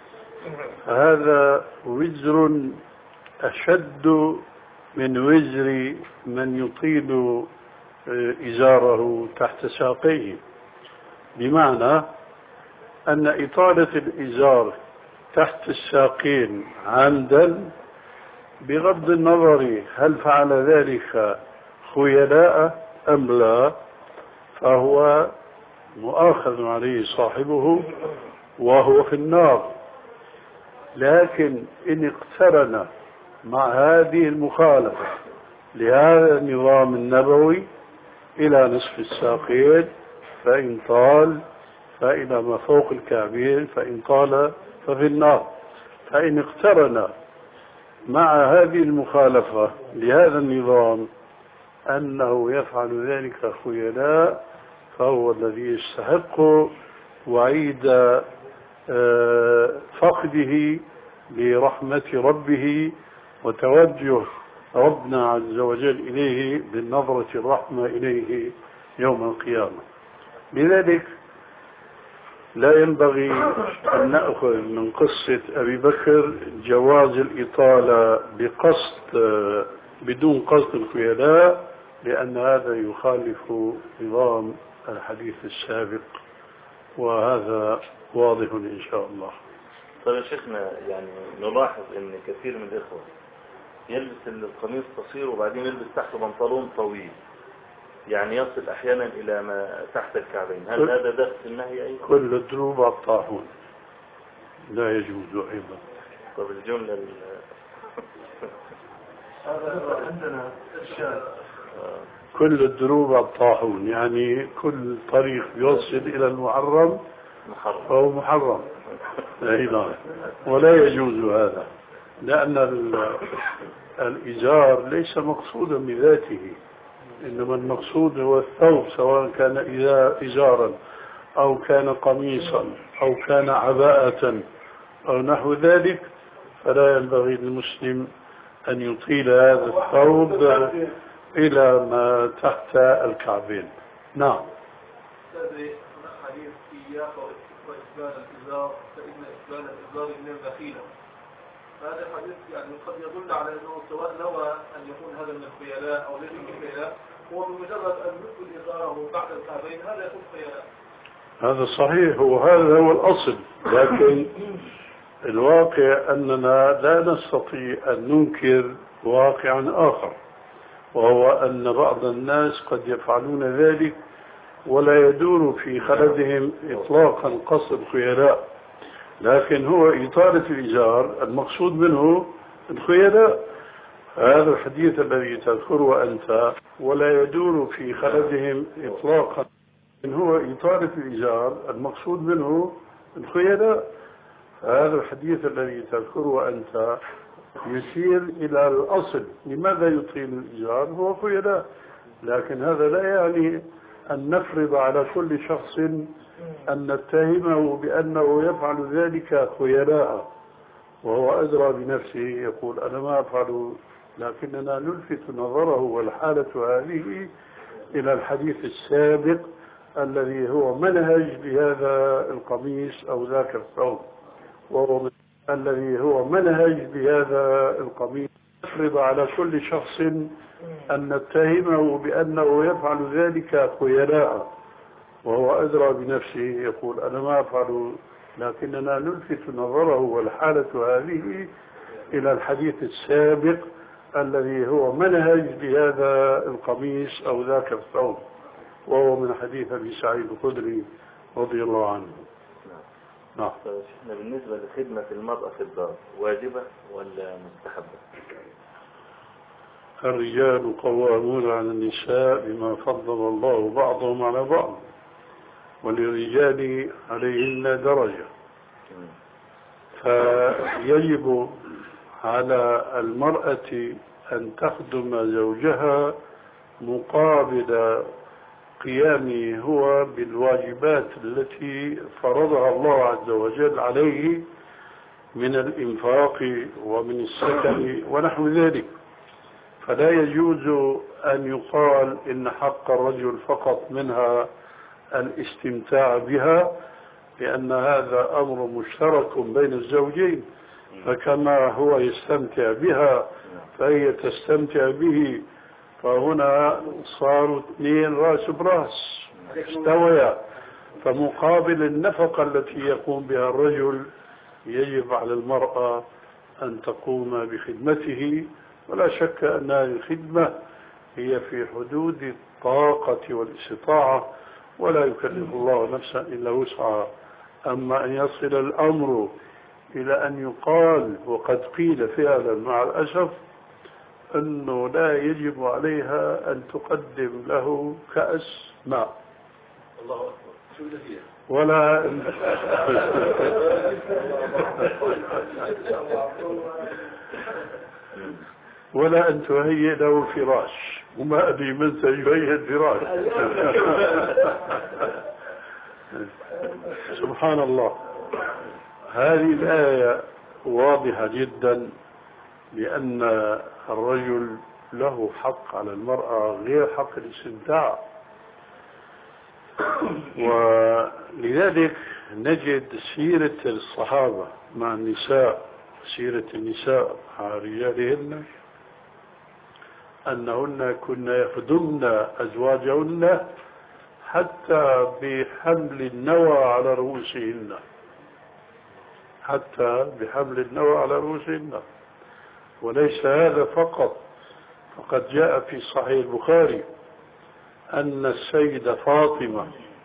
هذا وزر أشد من وزر من يطيل إزاره تحت ساقيه، بمعنى أن إطالة الإزار تحت الساقين عمدا بغض النظر هل فعل ذلك خيلاء أم لا، فهو مؤاخذ عليه صاحبه وهو في النار. لكن إن اقترن مع هذه المخالفة لهذا النظام النبوي إلى نصف الساقين فإن طال فإلى ما فوق الكعبين فإن طال ففي النار. فإن اقترن مع هذه المخالفة لهذا النظام أنه يفعل ذلك خيلاء فهو الذي يستحق وعيد فقده لرحمة ربه وتوجه ربنا عز وجل إليه بالنظرة الرحمة إليه يوم القيامة. لذلك لا ينبغي أن نأخذ من قصة أبي بكر جواز الإطالة بقصد بدون قصد الخيلاء، لأن هذا يخالف نظام الحديث السابق، وهذا واضح إن شاء الله. طيب يا شيخنا، يعني نلاحظ أن كثير من الإخوة يلبس القميص قصير وبعدين يلبس تحته بنطلون طويل، يعني يصل أحيانا إلى ما تحت الكعبين. هل هذا داخل في النهي أيضا؟ كل الدروب على الطاحون لا يجوز أيضا. طب الجملة هذا عندنا إرشاد كل الدروب على الطاحون، يعني كل طريق يوصل إلى المحرم محرم فهو محرم. أيضا ولا يجوز هذا، لأن الإزار ليس مقصودا بذاته، إنما المقصود هو الثوب، سواء كان إزارا أو كان قميصا أو كان عباءة أو نحو ذلك، فلا ينبغي للمسلم أن يطيل هذا الثوب إلى ما تحت الكعبين. نعم. حديث إياك وإسبال الإزار فإن إسبال الإزار من البخيلة، هذا الحديث يعني قد يدل على أنه سواء نوى أن يكون هذا من الخيلاء أو ليس من الخيلاء، هو بمجرد أن يدخل إزاره بعد الكعبين هذا يكون خيلاء. هذا صحيح، وهذا هو الأصل، لكن الواقع أننا لا نستطيع أن ننكر واقعا آخر، وهو أن بعض الناس قد يفعلون ذلك ولا يدور في خلدهم إطلاقا قصد الخيلاء، لكن هو إطالة الإزار المقصود منه الخيلاء. هذا الحديث الذي تذكره أنت ولا يدور في خلدهم إطلاقا هو إطالة الإزار المقصود منه الخيلاء. هذا الحديث الذي تذكره أنت يشير إلى الأصل، لماذا يطيل الإزار هو خيلاء، لكن هذا لا يعني أن نفرض على كل شخص أن نتهمه بأنه يفعل ذلك خيلاء وهو أدرى بنفسه، يقول أنا ما أفعل، لكننا نلفت نظره والحالة هذه إلى الحديث السابق الذي هو منهج بهذا القميص أو ذاك الثوب، وهو الذي هو منهج بهذا القميص. نفرض على كل شخص أن نتهمه بأنه يفعل ذلك خيلاء وهو أدرى بنفسه، يقول أنا ما أفعل، لكننا نلفت نظره والحالة هذه إلى الحديث السابق الذي هو منهج بهذا القميص أو ذاك الثوب، وهو من حديث أبي سعيد الخدري رضي الله عنه. نعم. بالنسبة لخدمة المرأة في الدار واجبة ولا مستحبة؟ الرجال قوامون على النساء بما فضل الله بعضهم على بعض، وللرجال عليهن درجة، فيجب على المرأة أن تخدم زوجها مقابل قيامه هو بالواجبات التي فرضها الله عز وجل عليه من الإنفاق ومن السكن ونحو ذلك. فلا يجوز أن يقال إن حق الرجل فقط منها الاستمتاع بها، لأن هذا أمر مشترك بين الزوجين، فكما هو يستمتع بها فهي تستمتع به، فهنا صاروا اثنين راس براس استويا. فمقابل النفقة التي يقوم بها الرجل يجب على المرأة أن تقوم بخدمته، ولا شك أن الخدمة هي في حدود الطاقة والاستطاعة، ولا يكلف الله نفسا إلا وسعها. أما أن يصل الأمر إلى أن يقال وقد قيل فعلا مع الأسف أنه لا يجب عليها أن تقدم له كأس ماء الله أكبر، شو اللي هي؟ ولا ولا أن تهيئ له فراش، وما أدري من سيهيئ الفراش. سبحان الله. هذه الآية واضحة جدا بأن الرجل له حق على المرأة غير حق الاستمتاع، ولذلك نجد سيرة الصحابة مع النساء، سيرة النساء مع رجالهن، أنهن كن يخدمن أزواجهن حتى بحمل النوى على رؤوسهن، حتى بحمل النوى على رؤوسهن. وليس هذا فقط، فقد جاء في صحيح البخاري أن السيدة فاطمة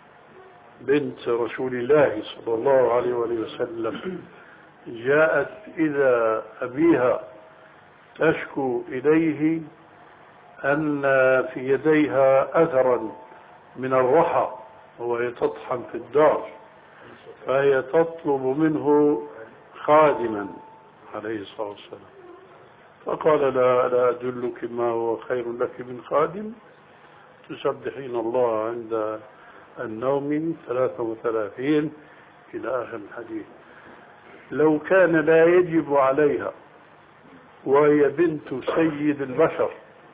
بنت رسول الله صلى الله عليه وسلم جاءت إلى أبيها تشكو إليه أن في يديها أثرا من الرحى وهي تطحن في الدار، فهي تطلب منه خادما عليه الصلاة والسلام، فقال لا لا أدلك ما هو خير لك من خادم تسبحين الله عند النوم ثلاثة وثلاثين إلى آخر الحديث. لو كان لا يجب عليها وهي بنت سيد البشر،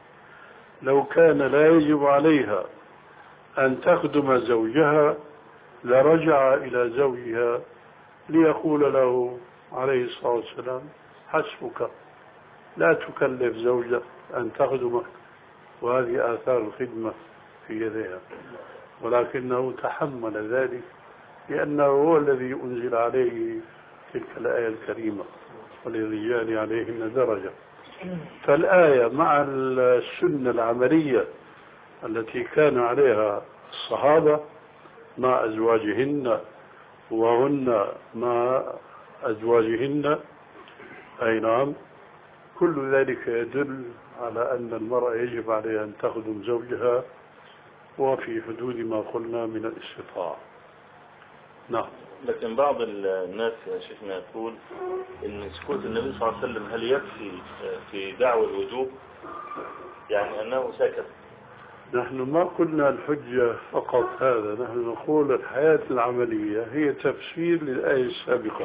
لو كان لا يجب عليها أن تخدم زوجها لرجع إلى زوجها ليقول له عليه الصلاة والسلام حسبك، لا تكلف زوجك أن تخدمك، وهذه آثار الخدمة في يديها. ولكنه تحمل ذلك لأنه هو الذي أنزل عليه تلك الآية الكريمة وللرجال عليهن درجة. فالآية مع السنة العملية التي كان عليها الصحابة مع أزواجهن وهن مع أزواجهن، أي نعم، كل ذلك يدل على أن المرأة يجب عليها أن تخدم زوجها وفي حدود ما قلنا من الاستطاعة. نعم. لكن بعض الناس يا شيخنا يقول ان سكوت النبي صلى الله عليه وسلم هل يكفي في دعوى الوجوب، يعني انه سكت؟ نحن ما قلنا الحجة فقط هذا، نحن نقول الحياة العملية هي تفسير للآية السابقة.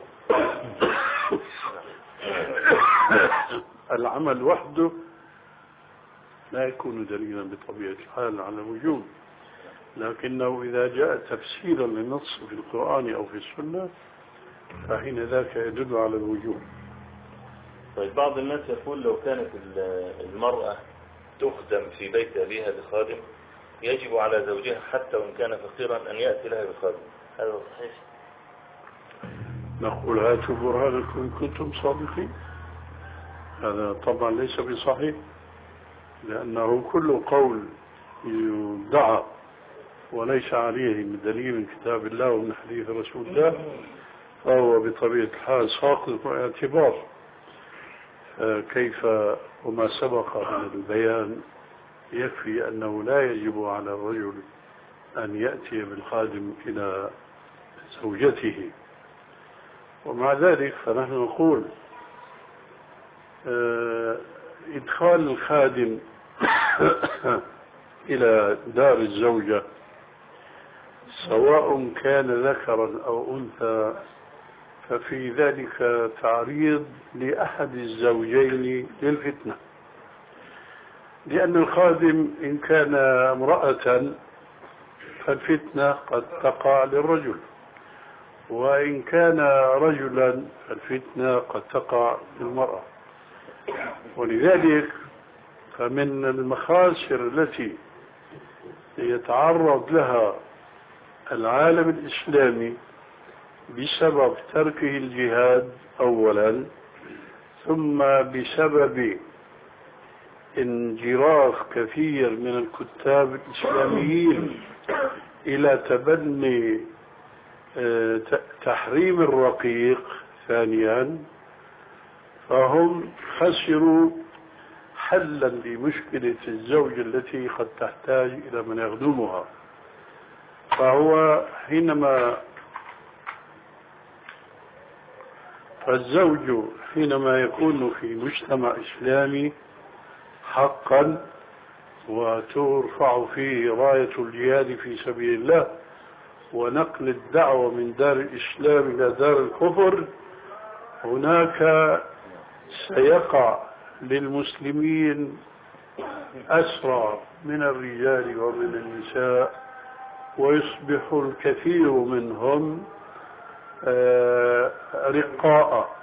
العمل وحده لا يكون دليلا بطبيعة الحال على الوجوب، لكنه إذا جاء تفسيرا للنص في القرآن أو في السنة فحين ذاك يدل على الوجوب. طيب بعض الناس يقول لو كانت المرأة تخدم في بيت أبيها بخادم يجب على زوجها حتى وإن كان فقيرا أن يأتي لها بخادم، هذا صحيح؟ نقول هاتوا برهانكم إن كنتم صادقين. هذا طبعا ليس بصحيح، لأنه كل قول يدعى وليس عليه من دليل من كتاب الله ومن حديث رسول الله فهو بطبيعة الحال ساقط اعتبار. كيف وما سبق من البيان يكفي أنه لا يجب على الرجل أن يأتي بالخادم إلى زوجته. ومع ذلك فنحن نقول إدخال الخادم إلى دار الزوجة سواء كان ذكرا أو أنثى ففي ذلك تعريض لأحد الزوجين للفتنة، لأن الخادم إن كان امرأة فالفتنة قد تقع للرجل، وإن كان رجلا فالفتنة قد تقع للمرأة. ولذلك فمن المخاسر التي يتعرض لها العالم الإسلامي بسبب تركه الجهاد أولا، ثم بسبب انجراف كثير من الكتاب الإسلاميين إلى تبني تحريم الرقيق ثانيا، فهم خسروا حلا لمشكلة الزوج التي قد تحتاج إلى من يخدمها. فهو حينما فالزوج حينما يكون في مجتمع إسلامي حقا وترفع فيه راية الجهاد في سبيل الله ونقل الدعوة من دار الإسلام إلى دار الكفر، هناك سيقع للمسلمين أسرى من الرجال ومن النساء، ويصبح الكثير منهم رقاء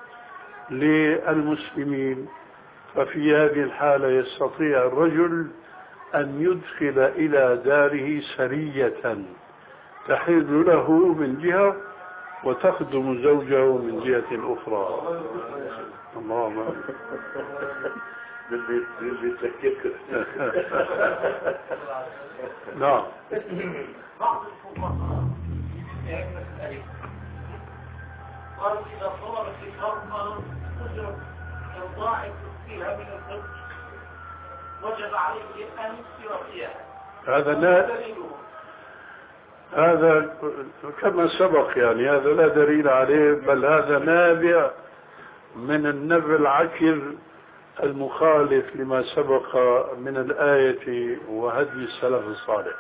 للمسلمين. ففي هذه الحالة يستطيع الرجل أن يدخل إلى داره سرية تحل له من جهة وتخدم زوجه من جهة أخرى. اللهم نعم. بعض الفقهاء قالوا إذا صورت المرأة أجرة الضاعف فيها من الزوج وجب عليه أن يسير فيها. هذا لا هذا كما سبق، يعني هذا لا دليل عليه، بل هذا نابع من النبع العكر المخالف لما سبق من الآية وهدي السلف الصالح.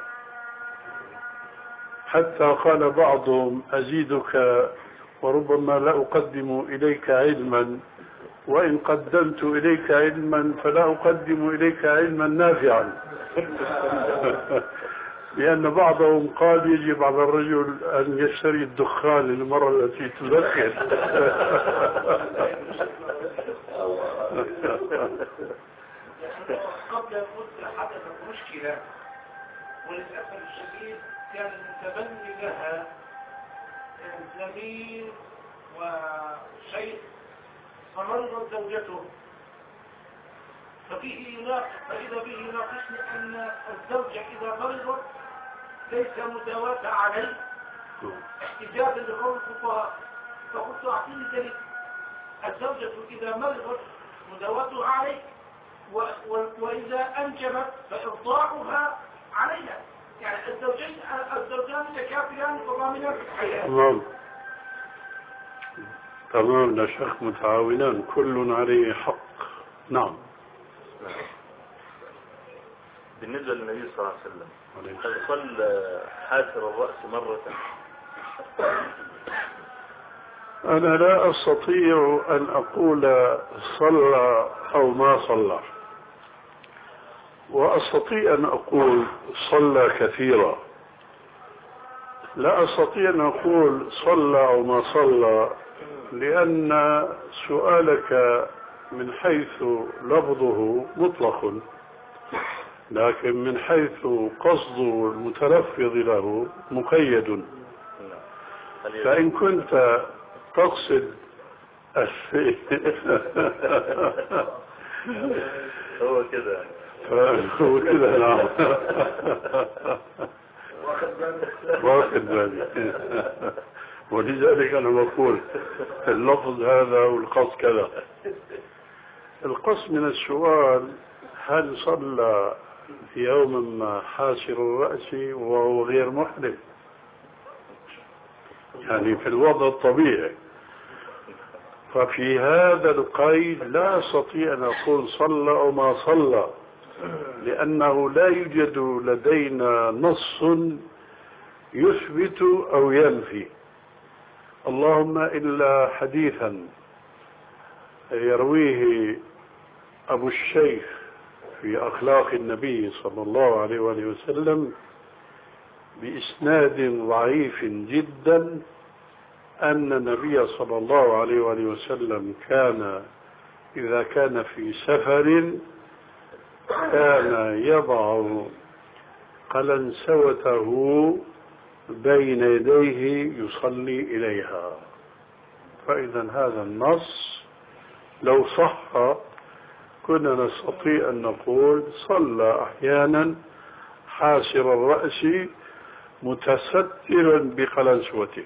حتى قال بعضهم أزيدك وربما لا أقدم إليك علما، وإن قدمت إليك علما فلا أقدم إليك علما نافعا. لأن بعضهم قال يجب على الرجل أن يشتري الدخان للمرأة التي تدخن. قبل المدة حدثت مشكلة وللأسف الشديد كان المتبني لها زميل وشيخ فمرضت زوجته، ففيه يناقش فإذا به يناقشني أن الزوجة إذا مرضت ليس مداواة عليه احتجاجا لقول الفقهاء. فقلت أعطيني دليل. الزوجة إذا مرضت مداواتها عليه، وإذا أنجبت فإرضاعها عليها، يعني الزوجين الزوجان متكافئان وضامنان في الحياة. تمام تمام، لا شك متعاونان كل عليه حق. نعم. بالنسبة للنبي صلى الله عليه وسلم هل صلى حاسر الرأس مرة؟ أنا لا أستطيع أن أقول صلى أو ما صلى، وأستطيع أن أقول صلى كثيرا. لا أستطيع أن أقول صلى أو ما صلى، لأن سؤالك من حيث لفظه مطلق، لكن من حيث قصد المتلفظ له مقيد. فإن كنت تقصد هو كده هو كده. نعم واخد بالي. ولذلك أنا بقول اللفظ هذا والقصد كذا. القصد من السؤال هل صلى في يوم ما حاسر الرأس وهو غير محرم، يعني في الوضع الطبيعي. ففي هذا القيد لا أستطيع أن أقول صلى أو ما صلى، لأنه لا يوجد لدينا نص يثبت أو ينفي، اللهم إلا حديثا يرويه أبو الشيخ في أخلاق النبي صلى الله عليه وآله وسلم بإسناد ضعيف جدا، أن النبي صلى الله عليه وآله وسلم كان إذا كان في سفر كان يضع قلنسوته بين يديه يصلي كنا نستطيع أن نقول صلى أحيانا حاسر الرأس متسترا بقلنسوته،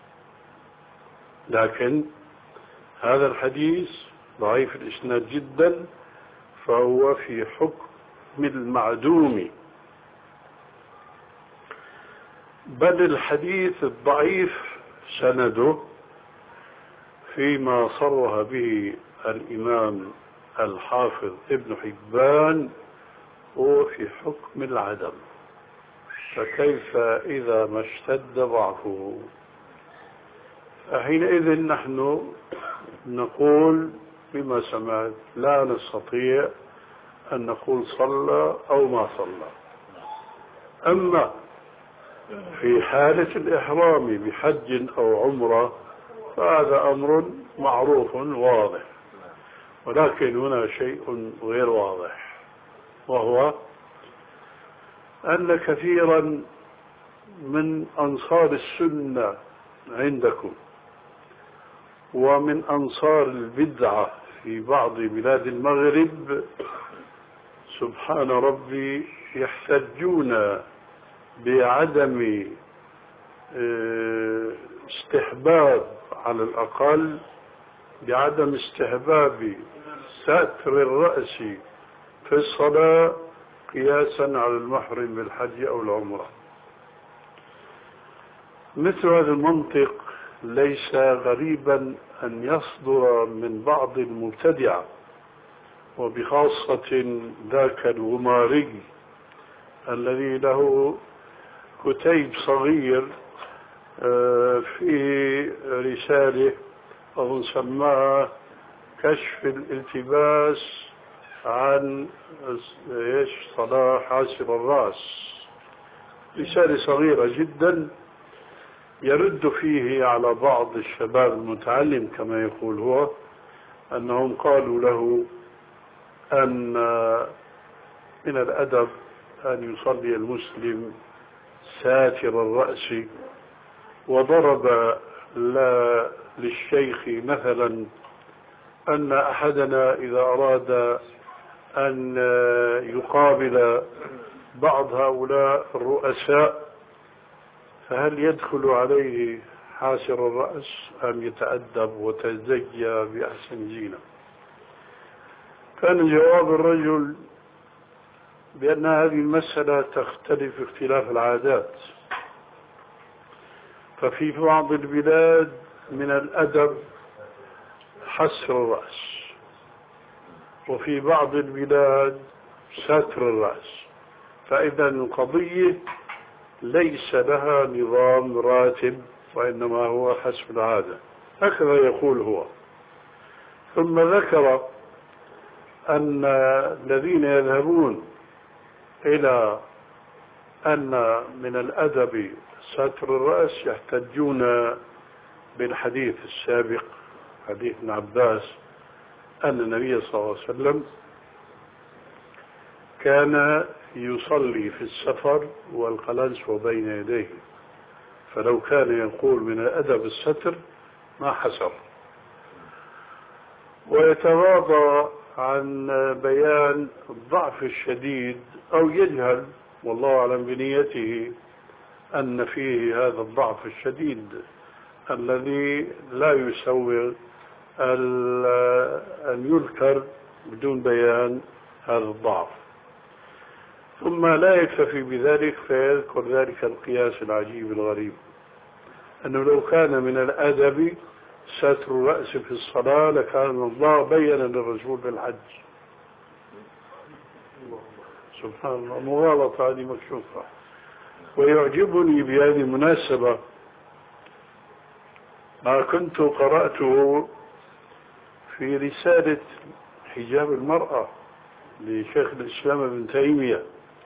لكن هذا الحديث ضعيف الإسناد جدا، فهو في حكم المعدوم، بل الحديث الضعيف سنده فيما صرح به الإمام الحافظ ابن حبان هو في حكم العدم، فكيف إذا ما اشتد ضعفه؟ فحينئذ نحن نقول بما سمعت لا نستطيع أن نقول صلى أو ما صلى. أما في حالة الإحرام بحج أو عمرة فهذا أمر معروف واضح، ولكن هنا شيء غير واضح، وهو أن كثيرا من أنصار السنة عندكم ومن أنصار البدعة في بعض بلاد المغرب سبحان ربي يحتجون بعدم استحباب، على الأقل بعدم استحباب ستر الرأس في الصلاة قياسا على المحرم بالحج أو العمرة. مثل هذا المنطق ليس غريبا أن يصدر من بعض المبتدعة، وبخاصة ذاك الغماري الذي له كتيب صغير في رسالة أظن سماها كشف الالتباس عن ايش صلاة حاسر الرأس، رسالة صغيرة جدا يرد فيه على بعض الشباب المتعلم كما يقول هو، أنهم قالوا له أن من الأدب أن يصلي المسلم ساتر الرأس، وضرب للشيخ مثلا أن أحدنا إذا أراد أن يقابل بعض هؤلاء الرؤساء فهل يدخل عليه حاسر الرأس أم يتأدب وتزكى بأحسن زينة؟ كان جواب الرجل بأن هذه المسألة تختلف اختلاف العادات، ففي بعض البلاد من الأدب حسر الرأس، وفي بعض البلاد ستر الرأس، فإذا القضية ليس لها نظام راتب وإنما هو حسب العادة، هكذا يقول هو. ثم ذكر أن الذين يذهبون إلى أن من الأدب ستر الرأس يحتجون بالحديث السابق، حديث ابن عباس، أن النبي صلى الله عليه وسلم كان يصلي في السفر والقلنسوة بين يديه، فلو كان يقول من الأدب الستر ما حسر، ويتغاضى عن بيان الضعف الشديد أو يجهل والله أعلم بنيته أن فيه هذا الضعف الشديد الذي لا يسوغ أن يذكر بدون بيان هذا الضعف. ثم لا يكتفي بذلك فيذكر ذلك القياس العجيب الغريب، أنه لو كان من الأدب ستر الرأس في الصلاة لكان الله بين للرسول بالحج. سبحان الله، مغالطة هذه مكشوفة. ويعجبني بهذه المناسبة ما كنت قرأته في رسالة حجاب المرأة لشيخ الإسلام ابن تيمية،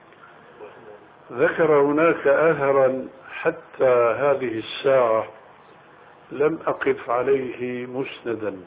ذكر هناك أثرا حتى هذه الساعة لم أقف عليه مسندا،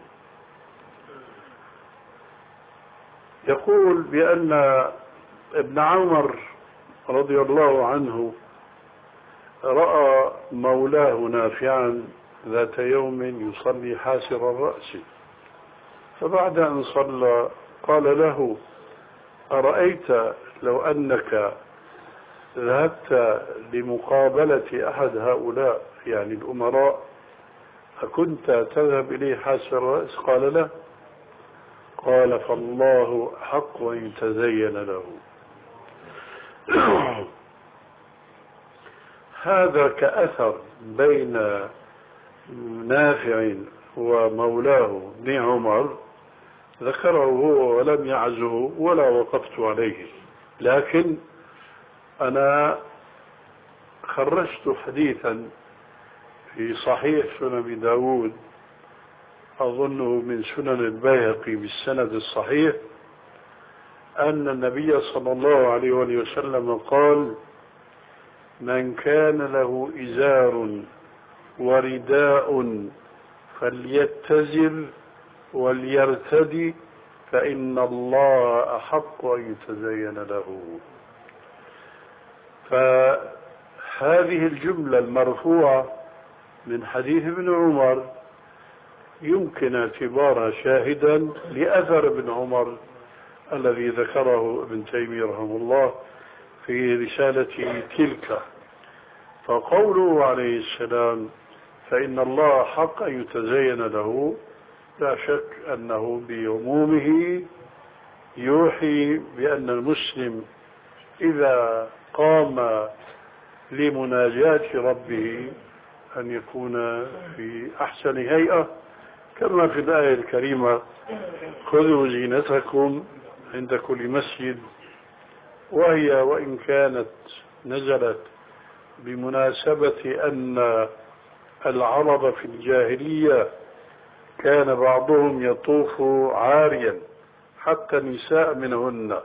يقول بأن ابن عمر رضي الله عنه رأى مولاه نافعا ذات يوم يصلي حاسر الرأس، فبعد أن صلى قال له أرأيت لو أنك ذهبت لمقابلة أحد هؤلاء يعني الأمراء أكنت تذهب إليه حاسر الرأس؟ قال لا. قال فالله حق أن تزين له. هذا كأثر بين نافع ومولاه ابن عمر ذكره هو ولم يعزه ولا وقفت عليه، لكن أنا خرجت حديثا في صحيح سنن داود أظنه من سنن البيهقي بالسند الصحيح أن النبي صلى الله عليه وسلم قال من كان له إزار ورداء فليتزر وليرتدي فإن الله أحق أن يتزين له. فهذه الجملة المرفوعة من حديث ابن عمر يمكن اعتبارها شاهدا لأثر ابن عمر الذي ذكره ابن تيمية رحمه الله في رسالته تلك. فقوله عليه السلام فإن الله حق أن يتزين له لا شك أنه بعمومه يوحي بأن المسلم إذا قام لمناجاة ربه أن يكون في أحسن هيئة، كما في الآية الكريمة خذوا زينتكم عند كل مسجد، وهي وإن كانت نزلت بمناسبة أن العرب في الجاهلية كان بعضهم يطوف عاريا حتى النساء منهن،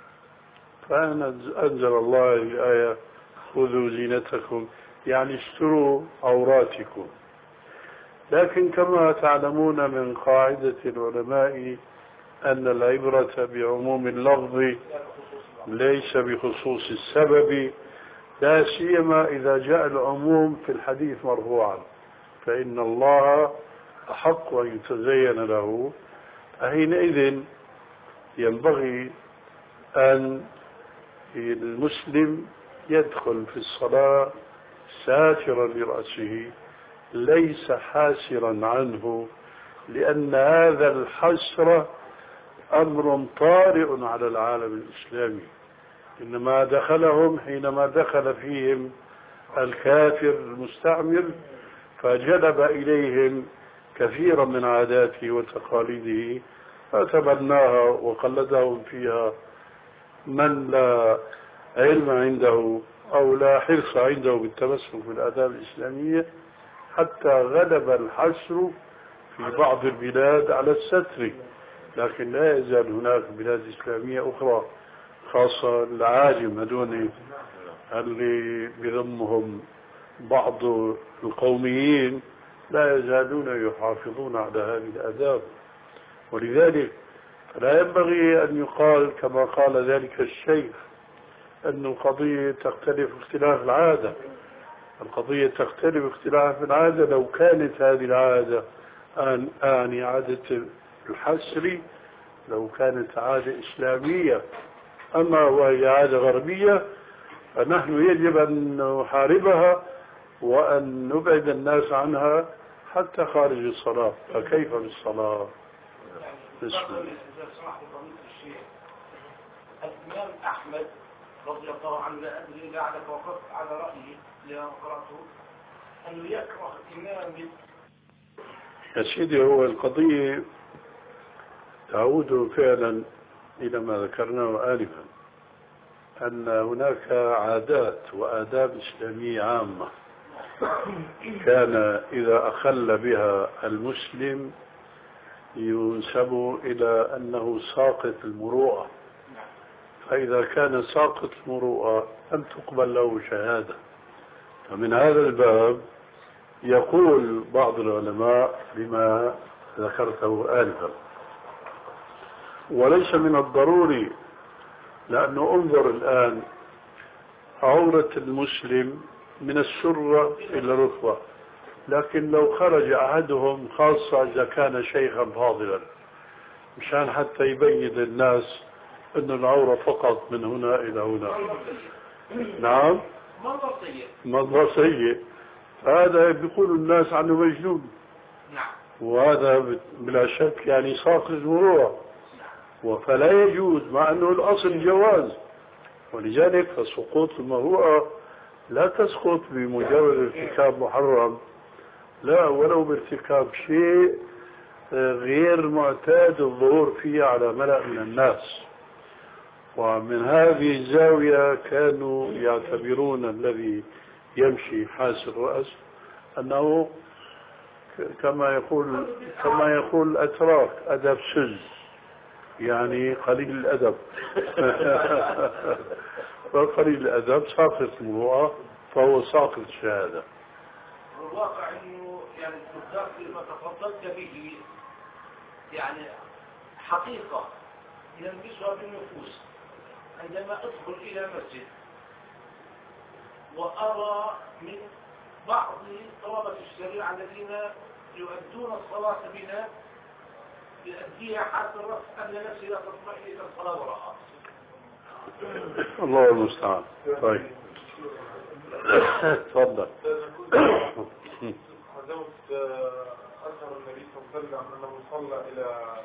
فأنزل الله الآية خذوا زينتكم يعني اشتروا عوراتكم. لكن كما تعلمون من قاعدة العلماء أن العبرة بعموم اللفظ ليس بخصوص السبب، لا سيما إذا جاء العموم في الحديث مرفوعا فإن الله أحق أن يتزين له. حينئذ ينبغي أن المسلم يدخل في الصلاة ساترا لرأسه ليس حاسرا عنه، لأن هذا الحسر أمر طارئ على العالم الإسلامي، إنما دخلهم حينما دخل فيهم الكافر المستعمر فجلب إليهم كثيرا من عاداته وتقاليده فتبناها وقلدهم فيها من لا علم عنده أو لا حرص عنده بالتمسك بالآداب الإسلامية، حتى غلب الحسر في بعض البلاد على الستر. لكن لا يزال هناك بلاد إسلامية أخرى خاصة العاجم هذول اللي بضمهم بعض القوميين لا يزالون يحافظون على هذه الآداب. ولذلك لا ينبغي أن يقال كما قال ذلك الشيخ أن القضية تختلف اختلاف العادة. القضية تختلف اختلاف العادة لو كانت هذه العادة آن آن عادة الحسر لو كانت عادة إسلامية، أما وهي عادة غربية فنحن يجب أن نحاربها وأن نبعد الناس عنها حتى خارج الصلاة. فكيف بالصلاة؟ بسم الله. الإمام أحمد رضي الله عنه لا أدري لعلك وقفت على رأيه لما قرأته أنه يكره الإمام. يا سيدي هو القضية تعود فعلا إلى ما ذكرناه آنفا أن هناك عادات وآداب إسلامية عامة كان إذا أخل بها المسلم ينسب إلى أنه ساقط المروءة، فإذا كان ساقط المروءة لم تقبل له شهادة. فمن هذا الباب يقول بعض العلماء بما ذكرته آنفا، وليس من الضروري، لأنه انظر الآن عورة المسلم من السرة إلى الركبة، لكن لو خرج أحدهم خاصة إذا كان شيخا فاضلا مشان حتى يبين للناس أن العورة فقط من هنا إلى هنا. نعم منظر سيء. منظر سيء، هذا بيقول الناس عنه مجنون. نعم. وهذا بلا شك يعني ساقط المروءة، فلا يجوز، مع أنه الأصل جواز. ولذلك فسقوط المروءة لا تسقط بمجرد ارتكاب محرم، لا، ولو بارتكاب شيء غير معتاد الظهور فيه على ملأ من الناس. ومن هذه الزاوية كانوا يعتبرون الذي يمشي حاس الرأس أنه كما يقول كما يقول الأتراك أدب سز، يعني قليل الأدب. فقليل الأدب ساقط المروءة، فهو ساقط الشهادة. الواقع أنه يعني بالذات ما تفضلت به يعني حقيقة يلمسها بالنفوس. عندما أدخل إلى مسجد وأرى من بعض طلبة الشريعة الذين يؤدون الصلاة بنا يؤديها حتى الرأس أن نفسي لا تطمئن إلى الصلاة وراءها. الله المستعان. طيب تفضل. حذفت أثر النبي صلى الله عليه وسلم أنه صلى إلى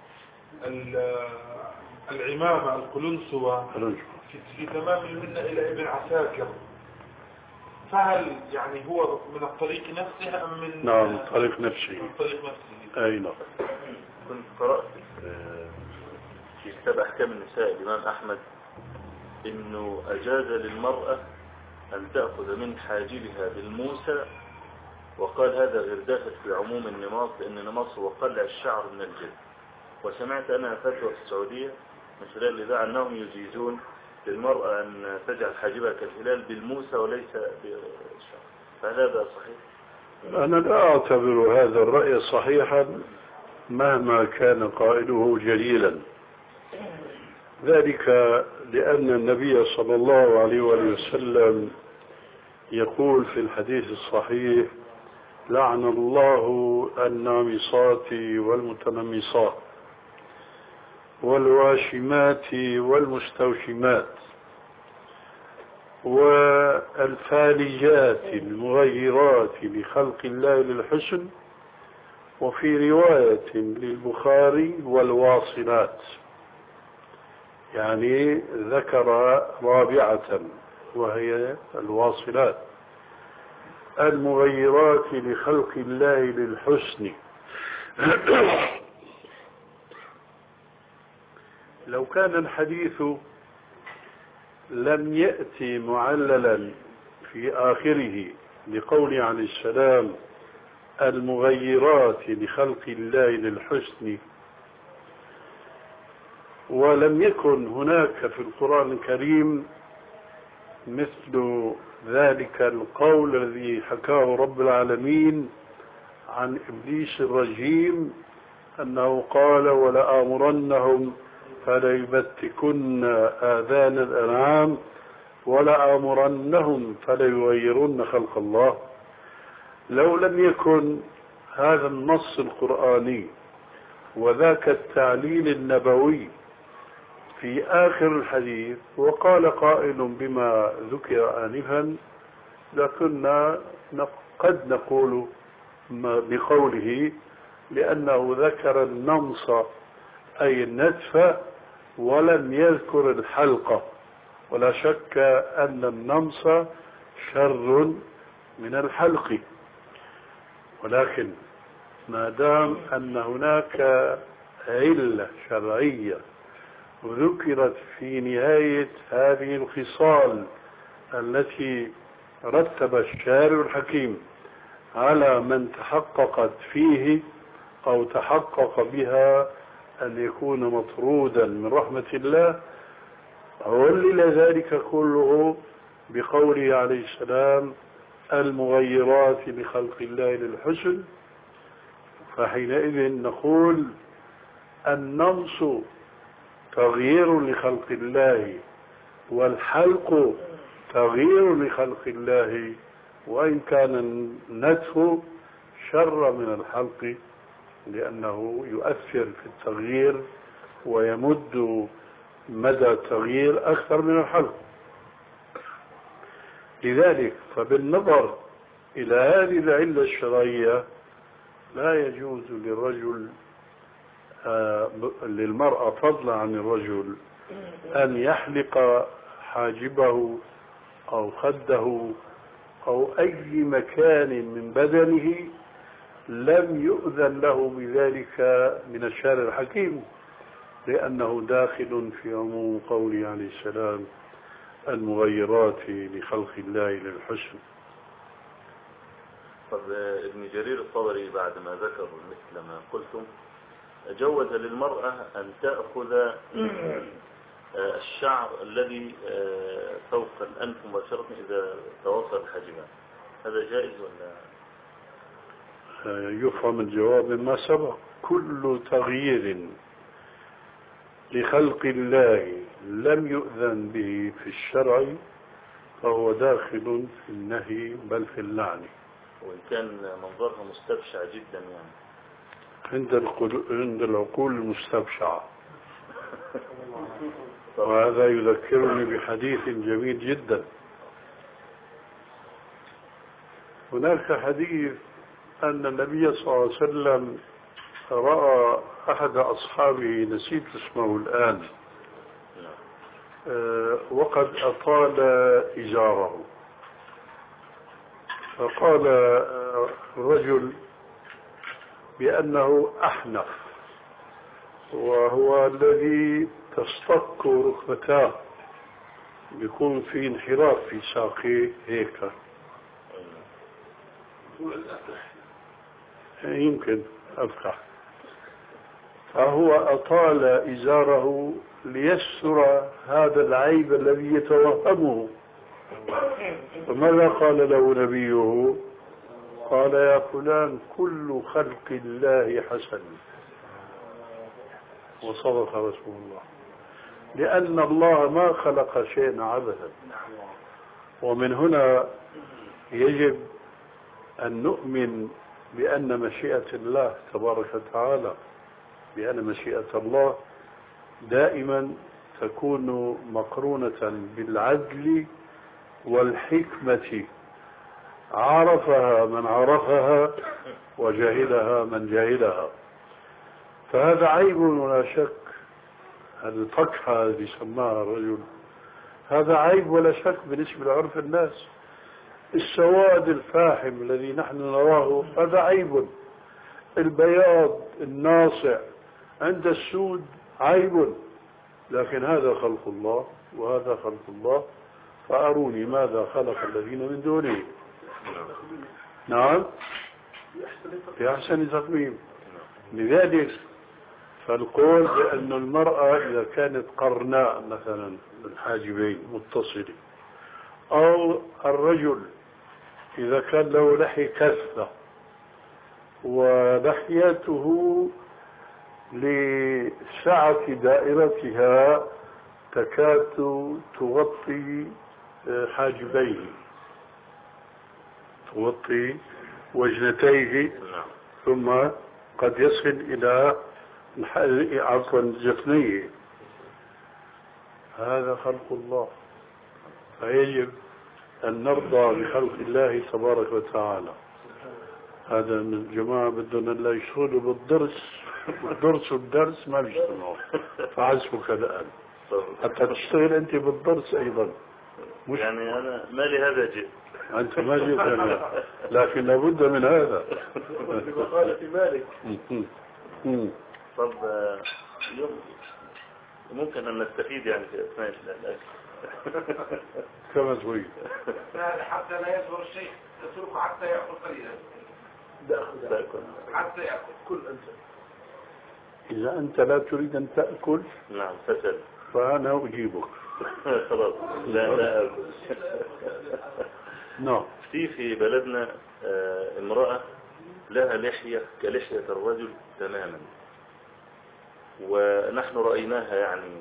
العمامة القلنسوة في تمام المنة إلى ابن عساكر، فهل يعني هو من الطريق نفسه أم من نعم طريق نفسه؟ من طريق نفسه. أي نعم. كنت قرأت في كتاب أحكام النساء الإمام أحمد إنه أجاز للمرأة أن تأخذ من حاجبها بالموسى، وقال هذا غير داخل في عموم النماص، لأن النماص هو قلع الشعر من الجلد. وسمعت أنا فتوى في السعودية من خلال الإذاعة أنهم يجيزون للمرأة أن تجعل حاجبها كالهلال بالموسى وليس بالشعر، فهل هذا صحيح؟ أنا لا أعتبر هذا الرأي صحيحا مهما كان قائله جليلا، ذلك لأن النبي صلى الله عليه وسلم يقول في الحديث الصحيح: لعن الله النامصات والمتنمصات والواشمات والمستوشمات والفالجات المغيرات لخلق الله للحسن، وفي رواية للبخاري والواصلات، يعني ذكر رابعة وهي الواصلات المغيرات لخلق الله للحسن. لو كان الحديث لم يأتي معللا في آخره لقول عليه السلام المغيرات لخلق الله للحسن، ولم يكن هناك في القرآن الكريم مثل ذلك القول الذي حكاه رب العالمين عن إبليس الرجيم أنه قال: ولآمرنهم فليبتكن آذان الأنعام ولآمرنهم فليغيرن خلق الله. لو لم يكن هذا النص القرآني وذاك التعليل النبوي في آخر الحديث وقال قائل بما ذكر آنفا، لكنا قد نقول بقوله لأنه ذكر النمص أي النتف ولم يذكر الحلقة. ولا شك أن النمص شر من الحلق، ولكن ما دام أن هناك علة شرعية ذكرت في نهاية هذه الخصال التي رتب الشارع الحكيم على من تحققت فيه أو تحقق بها أن يكون مطرودا من رحمة الله، علل ذلك كله بقوله عليه السلام المغيرات لخلق الله للحسن، فحينئذ نقول النمص تغيير لخلق الله والحلق تغيير لخلق الله، وإن كان النتف شر من الحلق لأنه يؤثر في التغيير ويمد مدى التغيير أكثر من الحلق. لذلك فبالنظر إلى هذه العلة الشرعية لا يجوز للرجل آه للمرأة فضلا عن الرجل أن يحلق حاجبه أو خده أو أي مكان من بدنه لم يؤذن له بذلك من الشارع الحكيم، لأنه داخل في عموم قوله عليه السلام المغيرات لخلق الله للحسن. طب ابن جرير الطبري بعد ما ذكر مثل ما قلتم جوز للمرأة أن تأخذ الشعر الذي فوق الأنف مباشرة إذا توصل حجمه، هذا جائز ولا؟ يفهم الجواب مما سبق. كل تغيير لخلق الله لم يؤذن به في الشرع فهو داخل في النهي بل في اللعن، وإن كان منظرها مستبشع جدا يعني عند عند العقول المستبشعة. وهذا يذكرني بحديث جميل جدا. هناك حديث أن النبي صلى الله عليه وسلم رأى أحد أصحابه نسيت اسمه الآن أه وقد أطال إزاره، فقال الرجل بأنه أحنف، وهو الذي تصطك ركبتاه بيكون في انحراف في ساقيه هيك يمكن أفقح، فهو أطال إزاره ليستر هذا العيب الذي يتوهمه. فماذا قال له نبيه؟ قال يا فلان كل خلق الله حسن. وصدق رسول الله، لأن الله ما خلق شيئا عبثا. ومن هنا يجب أن نؤمن بأن مشيئة الله تبارك وتعالى بأن مشيئة الله دائما تكون مقرونة بالعدل والحكمة، عرفها من عرفها وجهلها من جهلها. فهذا عيب ولا شك. الفقه الذي سماها الرجل هذا عيب ولا شك بالنسبة لعرف الناس. السواد الفاحم الذي نحن نراه هذا عيب. البياض الناصع عند السود عيب، لكن هذا خلق الله وهذا خلق الله، فأروني ماذا خلق الذين من دونه. نعم في أحسن تقويم. لذلك فالقول بأن المرأة إذا كانت قرناء مثلا الحاجبين متصلة، أو الرجل إذا كان له لحية كثة ولحيته لسعة دائرتها تكاد تغطي حاجبيه، تغطي وجنتيه، ثم قد يصل إلى عفوا جفنيه، هذا خلق الله. فيجب أن نرضى بخلق الله تبارك وتعالى. هذا من الجماعة بدنا لا يشغلوا بالدرس، والدرس والدرس ما بيشتغلوا، فعزفك الآن حتى تشتغل أنت بالدرس أيضا. مش يعني أنا ما لي هذا جئت، أنت ما جئت هذا، لكن لابد من هذا. بمقالة مالك. طب ممكن أن نستفيد يعني في أثناء الأكل كما تريد. حتى لا يصبر الشيء يترك حتى يأكل قليلا. تأكل حتى يأكل. كل أنت. إذا أنت لا تريد أن تأكل نعم فسل فأنا أجيبك. خلاص لا لا أكل. نعم. في في بلدنا امرأة لها لحية كلحية الرجل تماما، ونحن رأيناها يعني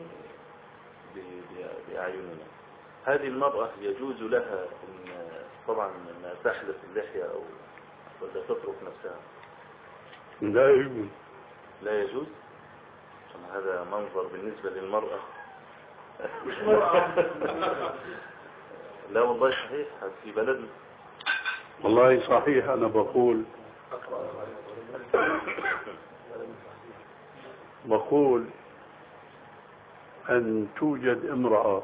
بأعيننا. هذه المرأة يجوز لها إن طبعا أن تحلق اللحية أو ولا تترك نفسها؟ لا يجوز. لا يجوز. هذا منظر بالنسبة للمرأة. مش مرأة. لا والله صحيح في بلدنا. والله صحيح. أنا بقول بقول أن توجد امرأة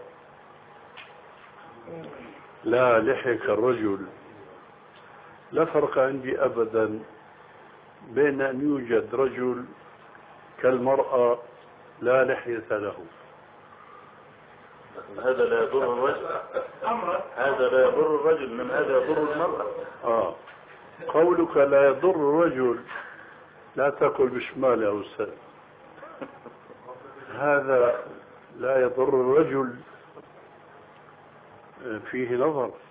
لا لحية الرجل، لا فرق عندي أبدا بين أن يوجد رجل كالمرأة لا لحية له. هذا لا يضر الرجل، هذا لا يضر الرجل، من هذا يضر المرأة. آه قولك لا يضر الرجل لا تأكل بشمال يا أستاذ. هذا لا يضر الرجل فيه نظر.